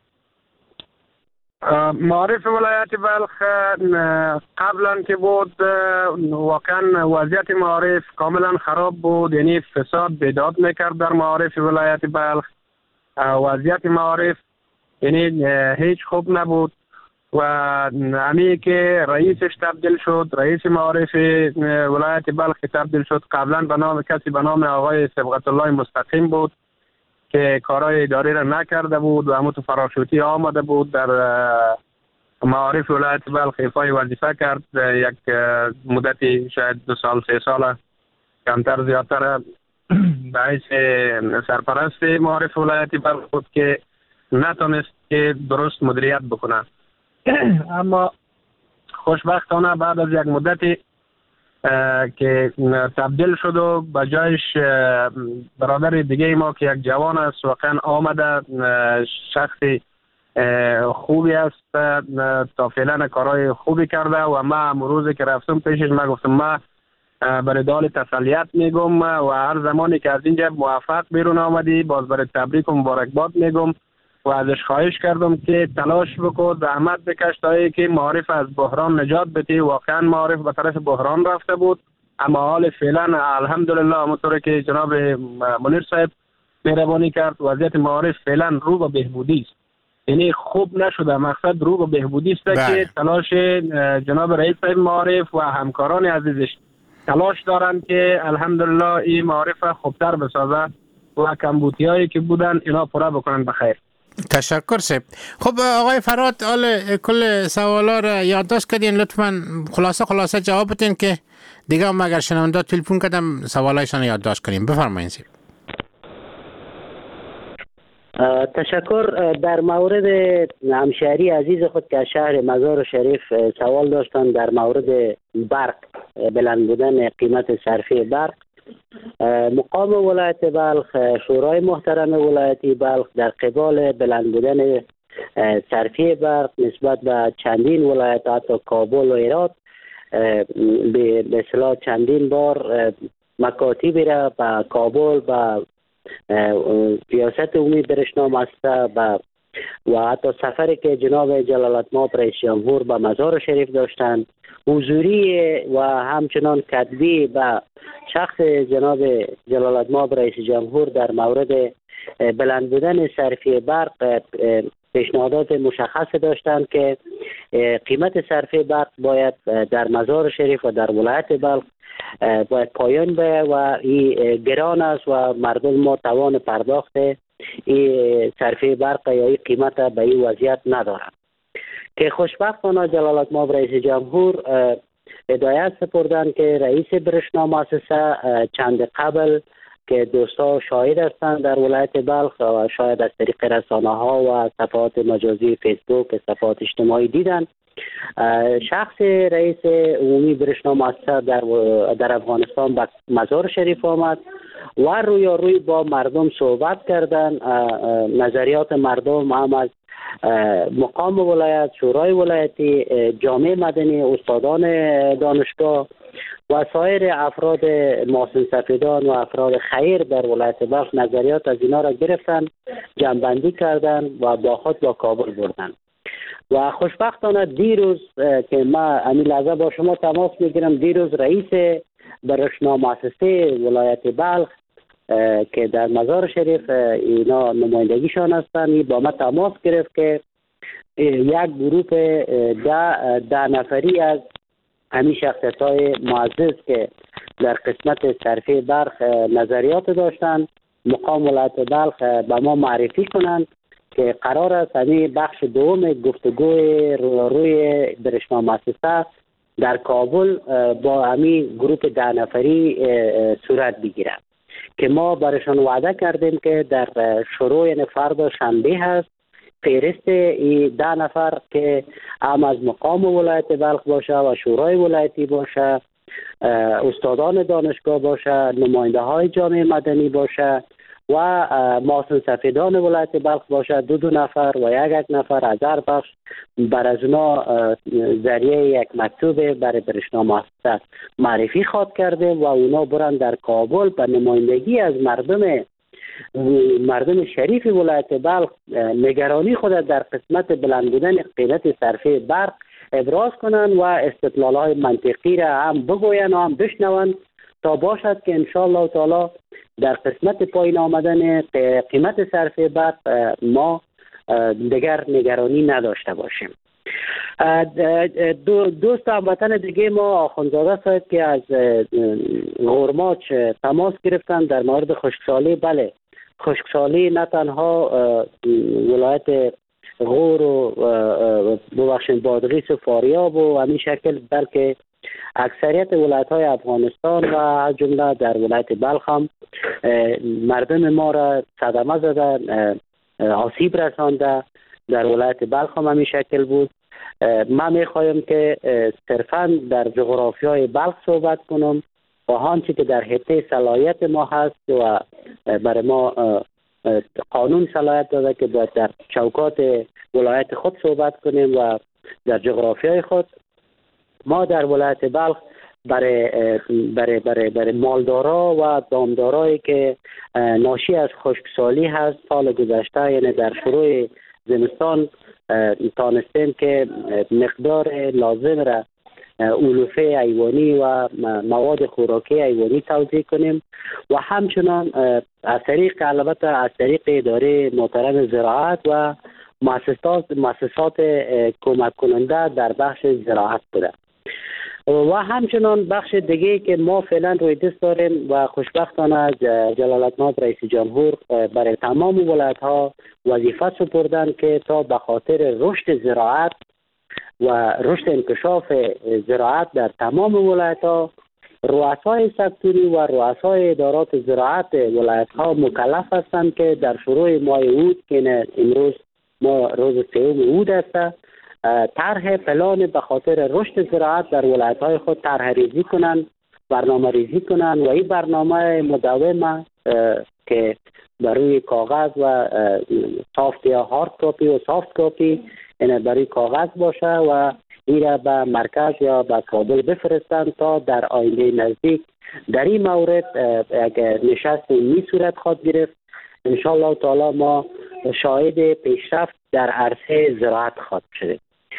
معارف ولایت بلخ قبلا که بود واقعا وضعیت معارف کاملا خراب بود، یعنی فساد بیداد میکرد در معارف ولایت بلخ. وضعیت معارف یعنی هیچ خوب نبود و همی که رئیسش تبدیل شد، رئیس معارف ولایت بلخ تبدیل شد، قبلا به نام کسی به نام آقای صبغت الله مستقیم بود که کارهای اداری را نکرده بود و همون تو فراشوتی آمده بود در معارف ولایت بلخ ایفای وظیفه کرد. یک مدتی شاید دو سال سه سال کمتر زیادتر باعث سرپرست معارف ولایت بلخ بود که نتونست که درست مدیریت بکنه. اما خوشبختانه بعد از یک مدتی که تبدیل شد و به جایش برادر دیگه ما که یک جوان است واقعا آمده، شخصی خوبی است، تا فعلا کارهای خوبی کرده و ما امروزی که رفتم پیشش ما گفتم ما برای دال تسلیت میگم و هر زمانی که از اینجا موفق بیرون آمدی باز برای تبریک و مبارکباد میگم و ازش خواهش کردم که تلاش بکن، زحمت بکش تا که معارف از بحران نجات بدی. واقعا معارف به طرف بحران رفته بود، اما حال فعلا الحمدلله همونطور که جناب منیر صاحب مهربانی کرد وضعیت معارف فعلا رو به بهبودی است، یعنی خوب نشده، مقصد رو به بهبودی است که تلاش جناب رئیس صاحب معارف و همکاران عزیزش تلاش دارند که الحمدلله این معارف خوبتر بسازه و کمبودی هایی که بودن اینا پورا بکنن بخیر.
تشکر سب. خب آقای فراد، حال کل سوالا را یادداشت کردین، لطفاً خلاصه خلاصه جواب بدین که دیگه هم اگر شنونده تلفن کردم سوالایشان یادداشت کنیم. بفرمایید سب.
تشکر. در مورد همشهری عزیز خود که شهر مزار شریف سوال داشتن در مورد برق، بلند بودن قیمت صرفی برق، مقام ولایت بلخ، شورای محترم ولایتی بلخ در قبال بلند بودن صرفی برق نسبت به چندین ولایت، حتی کابل و هرات، به اصطلاح چندین بار مکاتبی را به کابل به ریاست عمومی برشنام است و حتی سفری که جناب جلالتمآب رئیس جمهور به مزار شریف داشتند حضوری و همچنان کتبی به شخص جناب جلالتمآب رئیس جمهور در مورد بلند بودن صرفی برق پیشنهادات مشخص داشتند که قیمت صرفی برق باید در مزار شریف و در ولایت بلخ باید پایان به و این گران است و مردم ما توان پرداخت این صرفی برق یا این قیمت به این وضعیت ندارند که خوشبختانه جلالتمآب رئیس جمهور هدایت سپردن که رئیس برشنا مؤسسه چند قبل که دوستا شاهد هستند در ولایت بلخ و شاید از طریق رسانه ها و صفحات مجازی فیسبوک، صفحات اجتماعی دیدن، شخص رئیس عمومی برشنا مؤسسه در در افغانستان به مزار شریف آمد و روی روی با مردم صحبت کردن، نظریات مردم هم از مقام ولایت، شورای ولایتی، جامعه مدنی، استادان دانشگاه و سایر افراد محسن سفیدان و افراد خیر در ولایت بلخ نظریات از اینا را گرفتن، جمع‌بندی کردن و با خود با کابل بردن. و خوشبختانه دیروز که ما همین لحظه با شما تماس میگیرم، دیروز رئیس برشنا مؤسسه ولایت بلخ که در مزار شریف اینا نمایندگیشان هستند با ما تماس گرفت که یک گروه ده, ده نفری از همین شخصیت‌های معزز که در قسمت صرفی برق نظریات داشتند مقام ولایت بلخ به ما معرفی کنند که قرار است همین بخش دوم گفتگوی روی برشنا مؤسسه در کابل با همین گروه ده نفری صورت بگیرد که ما برشان وعده کردیم که در شروع یعنی فردا شنبه هست فهرست این ده نفر که هم از مقام ولایت بلخ باشه و شورای ولایتی باشه، استادان دانشگاه باشه، نماینده های جامعه مدنی باشه و محسن سفیدان ولایت بلخ باشه دو دو نفر و یک یک نفر از هر بخش بر از اونا ذریعه یک مکتوب برای برشنا مؤسسه معرفی خواد کرده و اونا برن در کابل به نمایندگی از مردم مردم شریف ولایت بلخ نگرانی خود در قسمت بلند بودن قیمت صرفه برق ابراز کنند و استدلال‌های منطقی را هم بگویند و هم بشنوند تا باشد که انشاءالله تعالی در قسمت پایین آمدن قیمت صرفه برق ما دیگر نگرانی نداشته باشیم. دو دوست هموطن دیگه ما آخوندزاده صاحب که از غرماچ تماس گرفتن در مورد خشکسالی. بله، خشکسالی نه تنها ولایت غور و ببخشید بادغیس و فاریاب و همین شکل بلکه اکثریت ولایت های افغانستان و از جمله در ولایت بلخ هم مردم ما را صدمه زدن، آسیب رسانده. در ولایت بلخ هم همین شکل بود. من میخوایم که صرفا در جغرافی های بلخ صحبت کنم و آنچه که در حته صلاحیت ما هست و برای ما قانون صلاحیت داده که باید در چوکات ولایت خود صحبت کنیم و در جغرافی های خود. ما در ولایت بلخ برای برای برای برای مالدارا و دامدارایی که ناشی از خشکسالی هست سال گذشته، یعنی در شروع زمستان تانستیم که مقدار لازم را علوفه حیوانی و مواد خوراکی حیوانی توزیع کنیم و همچنان از طریق البته از طریق اداره محترم زراعت و مؤسسات مؤسسات کمک کننده در بخش زراعت بوده و همچنان بخش دیگه که ما فعلا روی دست داریم و خوشبختانه جلالتمآب رئیس جمهور برای تمام ولایت ها وظیفه سپردن که تا به خاطر رشد زراعت و رشد انکشاف زراعت در تمام ولایت ها رؤسای سکتوری و رؤسای ادارات زراعت ولایت ها مکلف هستند که در شروع ماه اود که امروز ما روز سوم اود است طرح پلان به خاطر رشد زراعت در ولایت‌های خود طرح ریزی کنند، برنامه ریزی کنند و این برنامه مداوم که بر روی کاغذ و سافت یا هارد کاپی و سافت کاپی یعنی برای کاغذ باشه و این را به مرکز یا به کابل بفرستند تا در آینده نزدیک در این مورد یک نشست می صورت خواهد گرفت. انشاءالله تعالی ما شاهد پیشرفت در عرصه زراعت خواهد شد.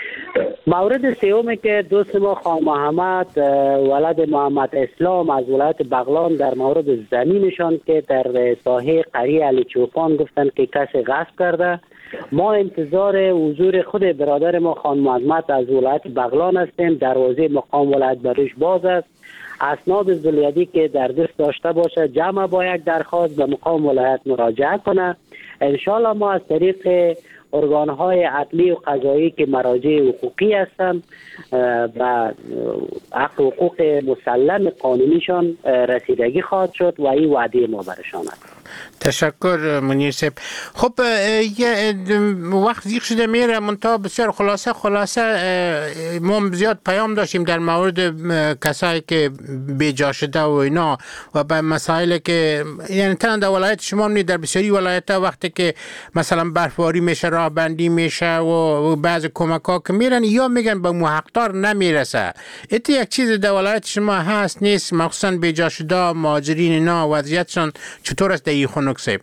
مورد سومی که دوست ما خان محمد ولد محمد اسلام از ولایت بغلان در مورد زمینشان که در ساحه قریه علی چوپان گفتن که کسی غصب کرده، ما انتظار حضور خود برادر ما خان محمد از ولایت بغلان هستیم. دروازه مقام ولایت برش باز است. اسناد زلیدی که در دست داشته باشه جمع با یک درخواست به مقام ولایت مراجعه کنه. انشالله ما از طریق ارگانهای عدلی و قضایی که مراجع حقوقی هستند و حق حقوق مسلم قانونیشان رسیدگی خواهد شد و این وعده ما برشان است.
تشکر منیر صاحب. خب وقت زیاد شده میره منتها بسیار خلاصه خلاصه ما زیاد پیام داشتیم در مورد کسایی که بیجا شده و اینا و به مسائل که یعنی تن در ولایت شما می در بسیاری ولایت وقتی که مثلا برفباری میشه راه بندی میشه و بعض کمک ها که میرن یا میگن به محقدار نمیرسه. ایتی یک چیز در ولایت شما هست نیست مخصوصا بیجا شده مهاجرین اینا وضعیتشان چطور است در این خنک صاحب؟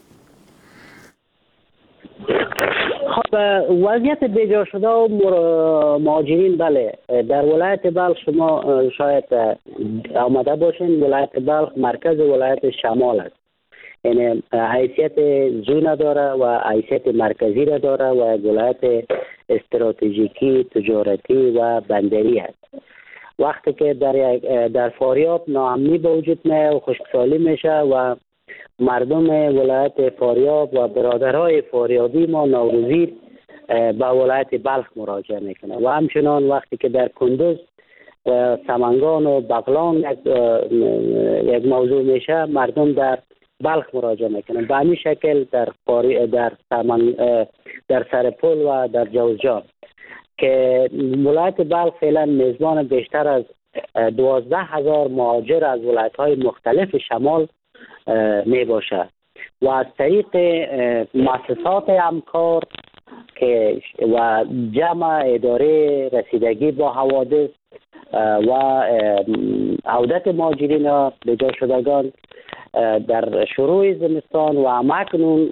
خب وضعیت بیجا شده و مهاجرین بله در ولایت بلخ شما شاید آمده باشین. ولایت بلخ مرکز ولایت شمال است، یعنی حیثیت زون داره و حیثیت مرکزی را داره و ولایت استراتژیکی تجارتی و بندری است. وقتی که در در فاریاب ناامنی به وجود میاد و خشکسالی میشه و مردم ولایت فاریاب و برادرای فاریابی ما نوروزی به ولایت بلخ مراجعه میکنه و همچنان وقتی که در کندوز سمنگان و بغلان یک, یک موضوع میشه مردم در بلخ مراجعه میکنن. به همین شکل در فاری در سمن در سرپل و در جوزجان که ولایت بلخ فعلا میزبان بیشتر از دوازده هزار مهاجر از ولایت‌های مختلف شمال می باشه و از طریق مؤسسات همکار که و جمع اداره رسیدگی با حوادث و عودت مهاجرین به جا شدگان در شروع زمستان و همکنون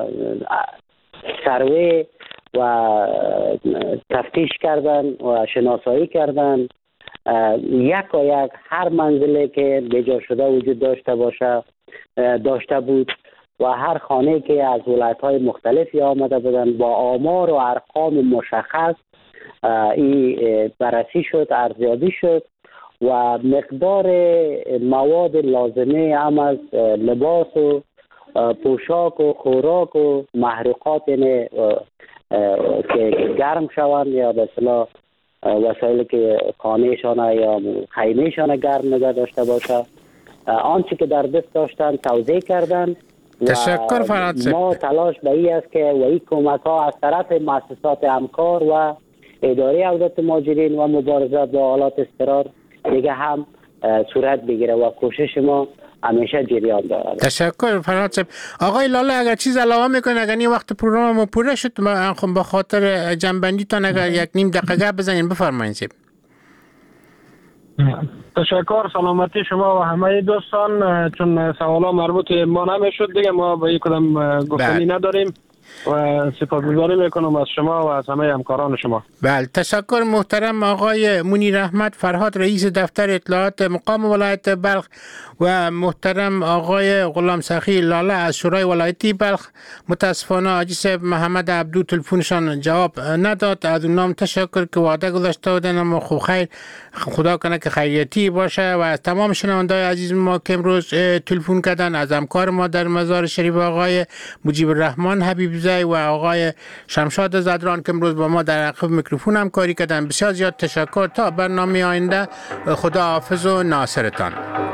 سروی و تفتیش کردن و شناسایی کردن یک و یک هر منزلی که به جا شده وجود داشته باشه داشته بود و هر خانه که از ولایت‌های مختلفی آمده بودن با آمار و ارقام مشخص این بررسی شد، ارزیابی شد و مقدار مواد لازمه هم از لباس و پوشاک و خوراک و محروقات که گرم شوند یا به اصطلاح وسایلی که خانهشان یا خیمهشان گرم نگه داشته باشه آنچه که در دست داشتن توزیع کردن.
تشکر فرهاد صاحب.
ما تلاش به این است که و این کمک ها از طرف مؤسسات همکار و اداره عودت مهاجرین و مبارزه با حالات اضطرار دیگه هم صورت بگیره و کوشش ما همیشه جریان داره.
تشکر فرهاد صاحب. آقای لاله اگر چیز علاوه میکنه اگر این وقت پروگرام ما پوره شد ما خب به خاطر جنبندی تان اگر یک نیم دقیقه بزنین بفرمایید.
تشکر، سلامتی شما و همه دوستان. چون سوالا مربوط ما نمیشد دیگه ما به یک کدام گفتنی نداریم و سپاسگزاری میکنم از شما و از همه همکاران شما.
بله تشکر محترم آقای منیر احمد فرهاد رئیس دفتر اطلاعات مقام ولایت بلخ و محترم آقای غلام سخی لاله از شورای ولایتی بلخ. متاسفانه حاجی صاحب محمد عبدو تلفنشان جواب نداد، از اونام تشکر که وعده گذاشته بودن اما خب خیر خدا کنه که خیریتی باشه و از تمام شنوندای عزیز ما که امروز تلفن کردن، از همکار ما در مزار شریف آقای مجیب الرحمن حبیب زی و آقای شمشاد زدران که امروز با ما در عقب میکروفون هم کاری کردن، بسیار زیاد تشکر. تا برنامه آینده خدا حافظ و ناصرتان.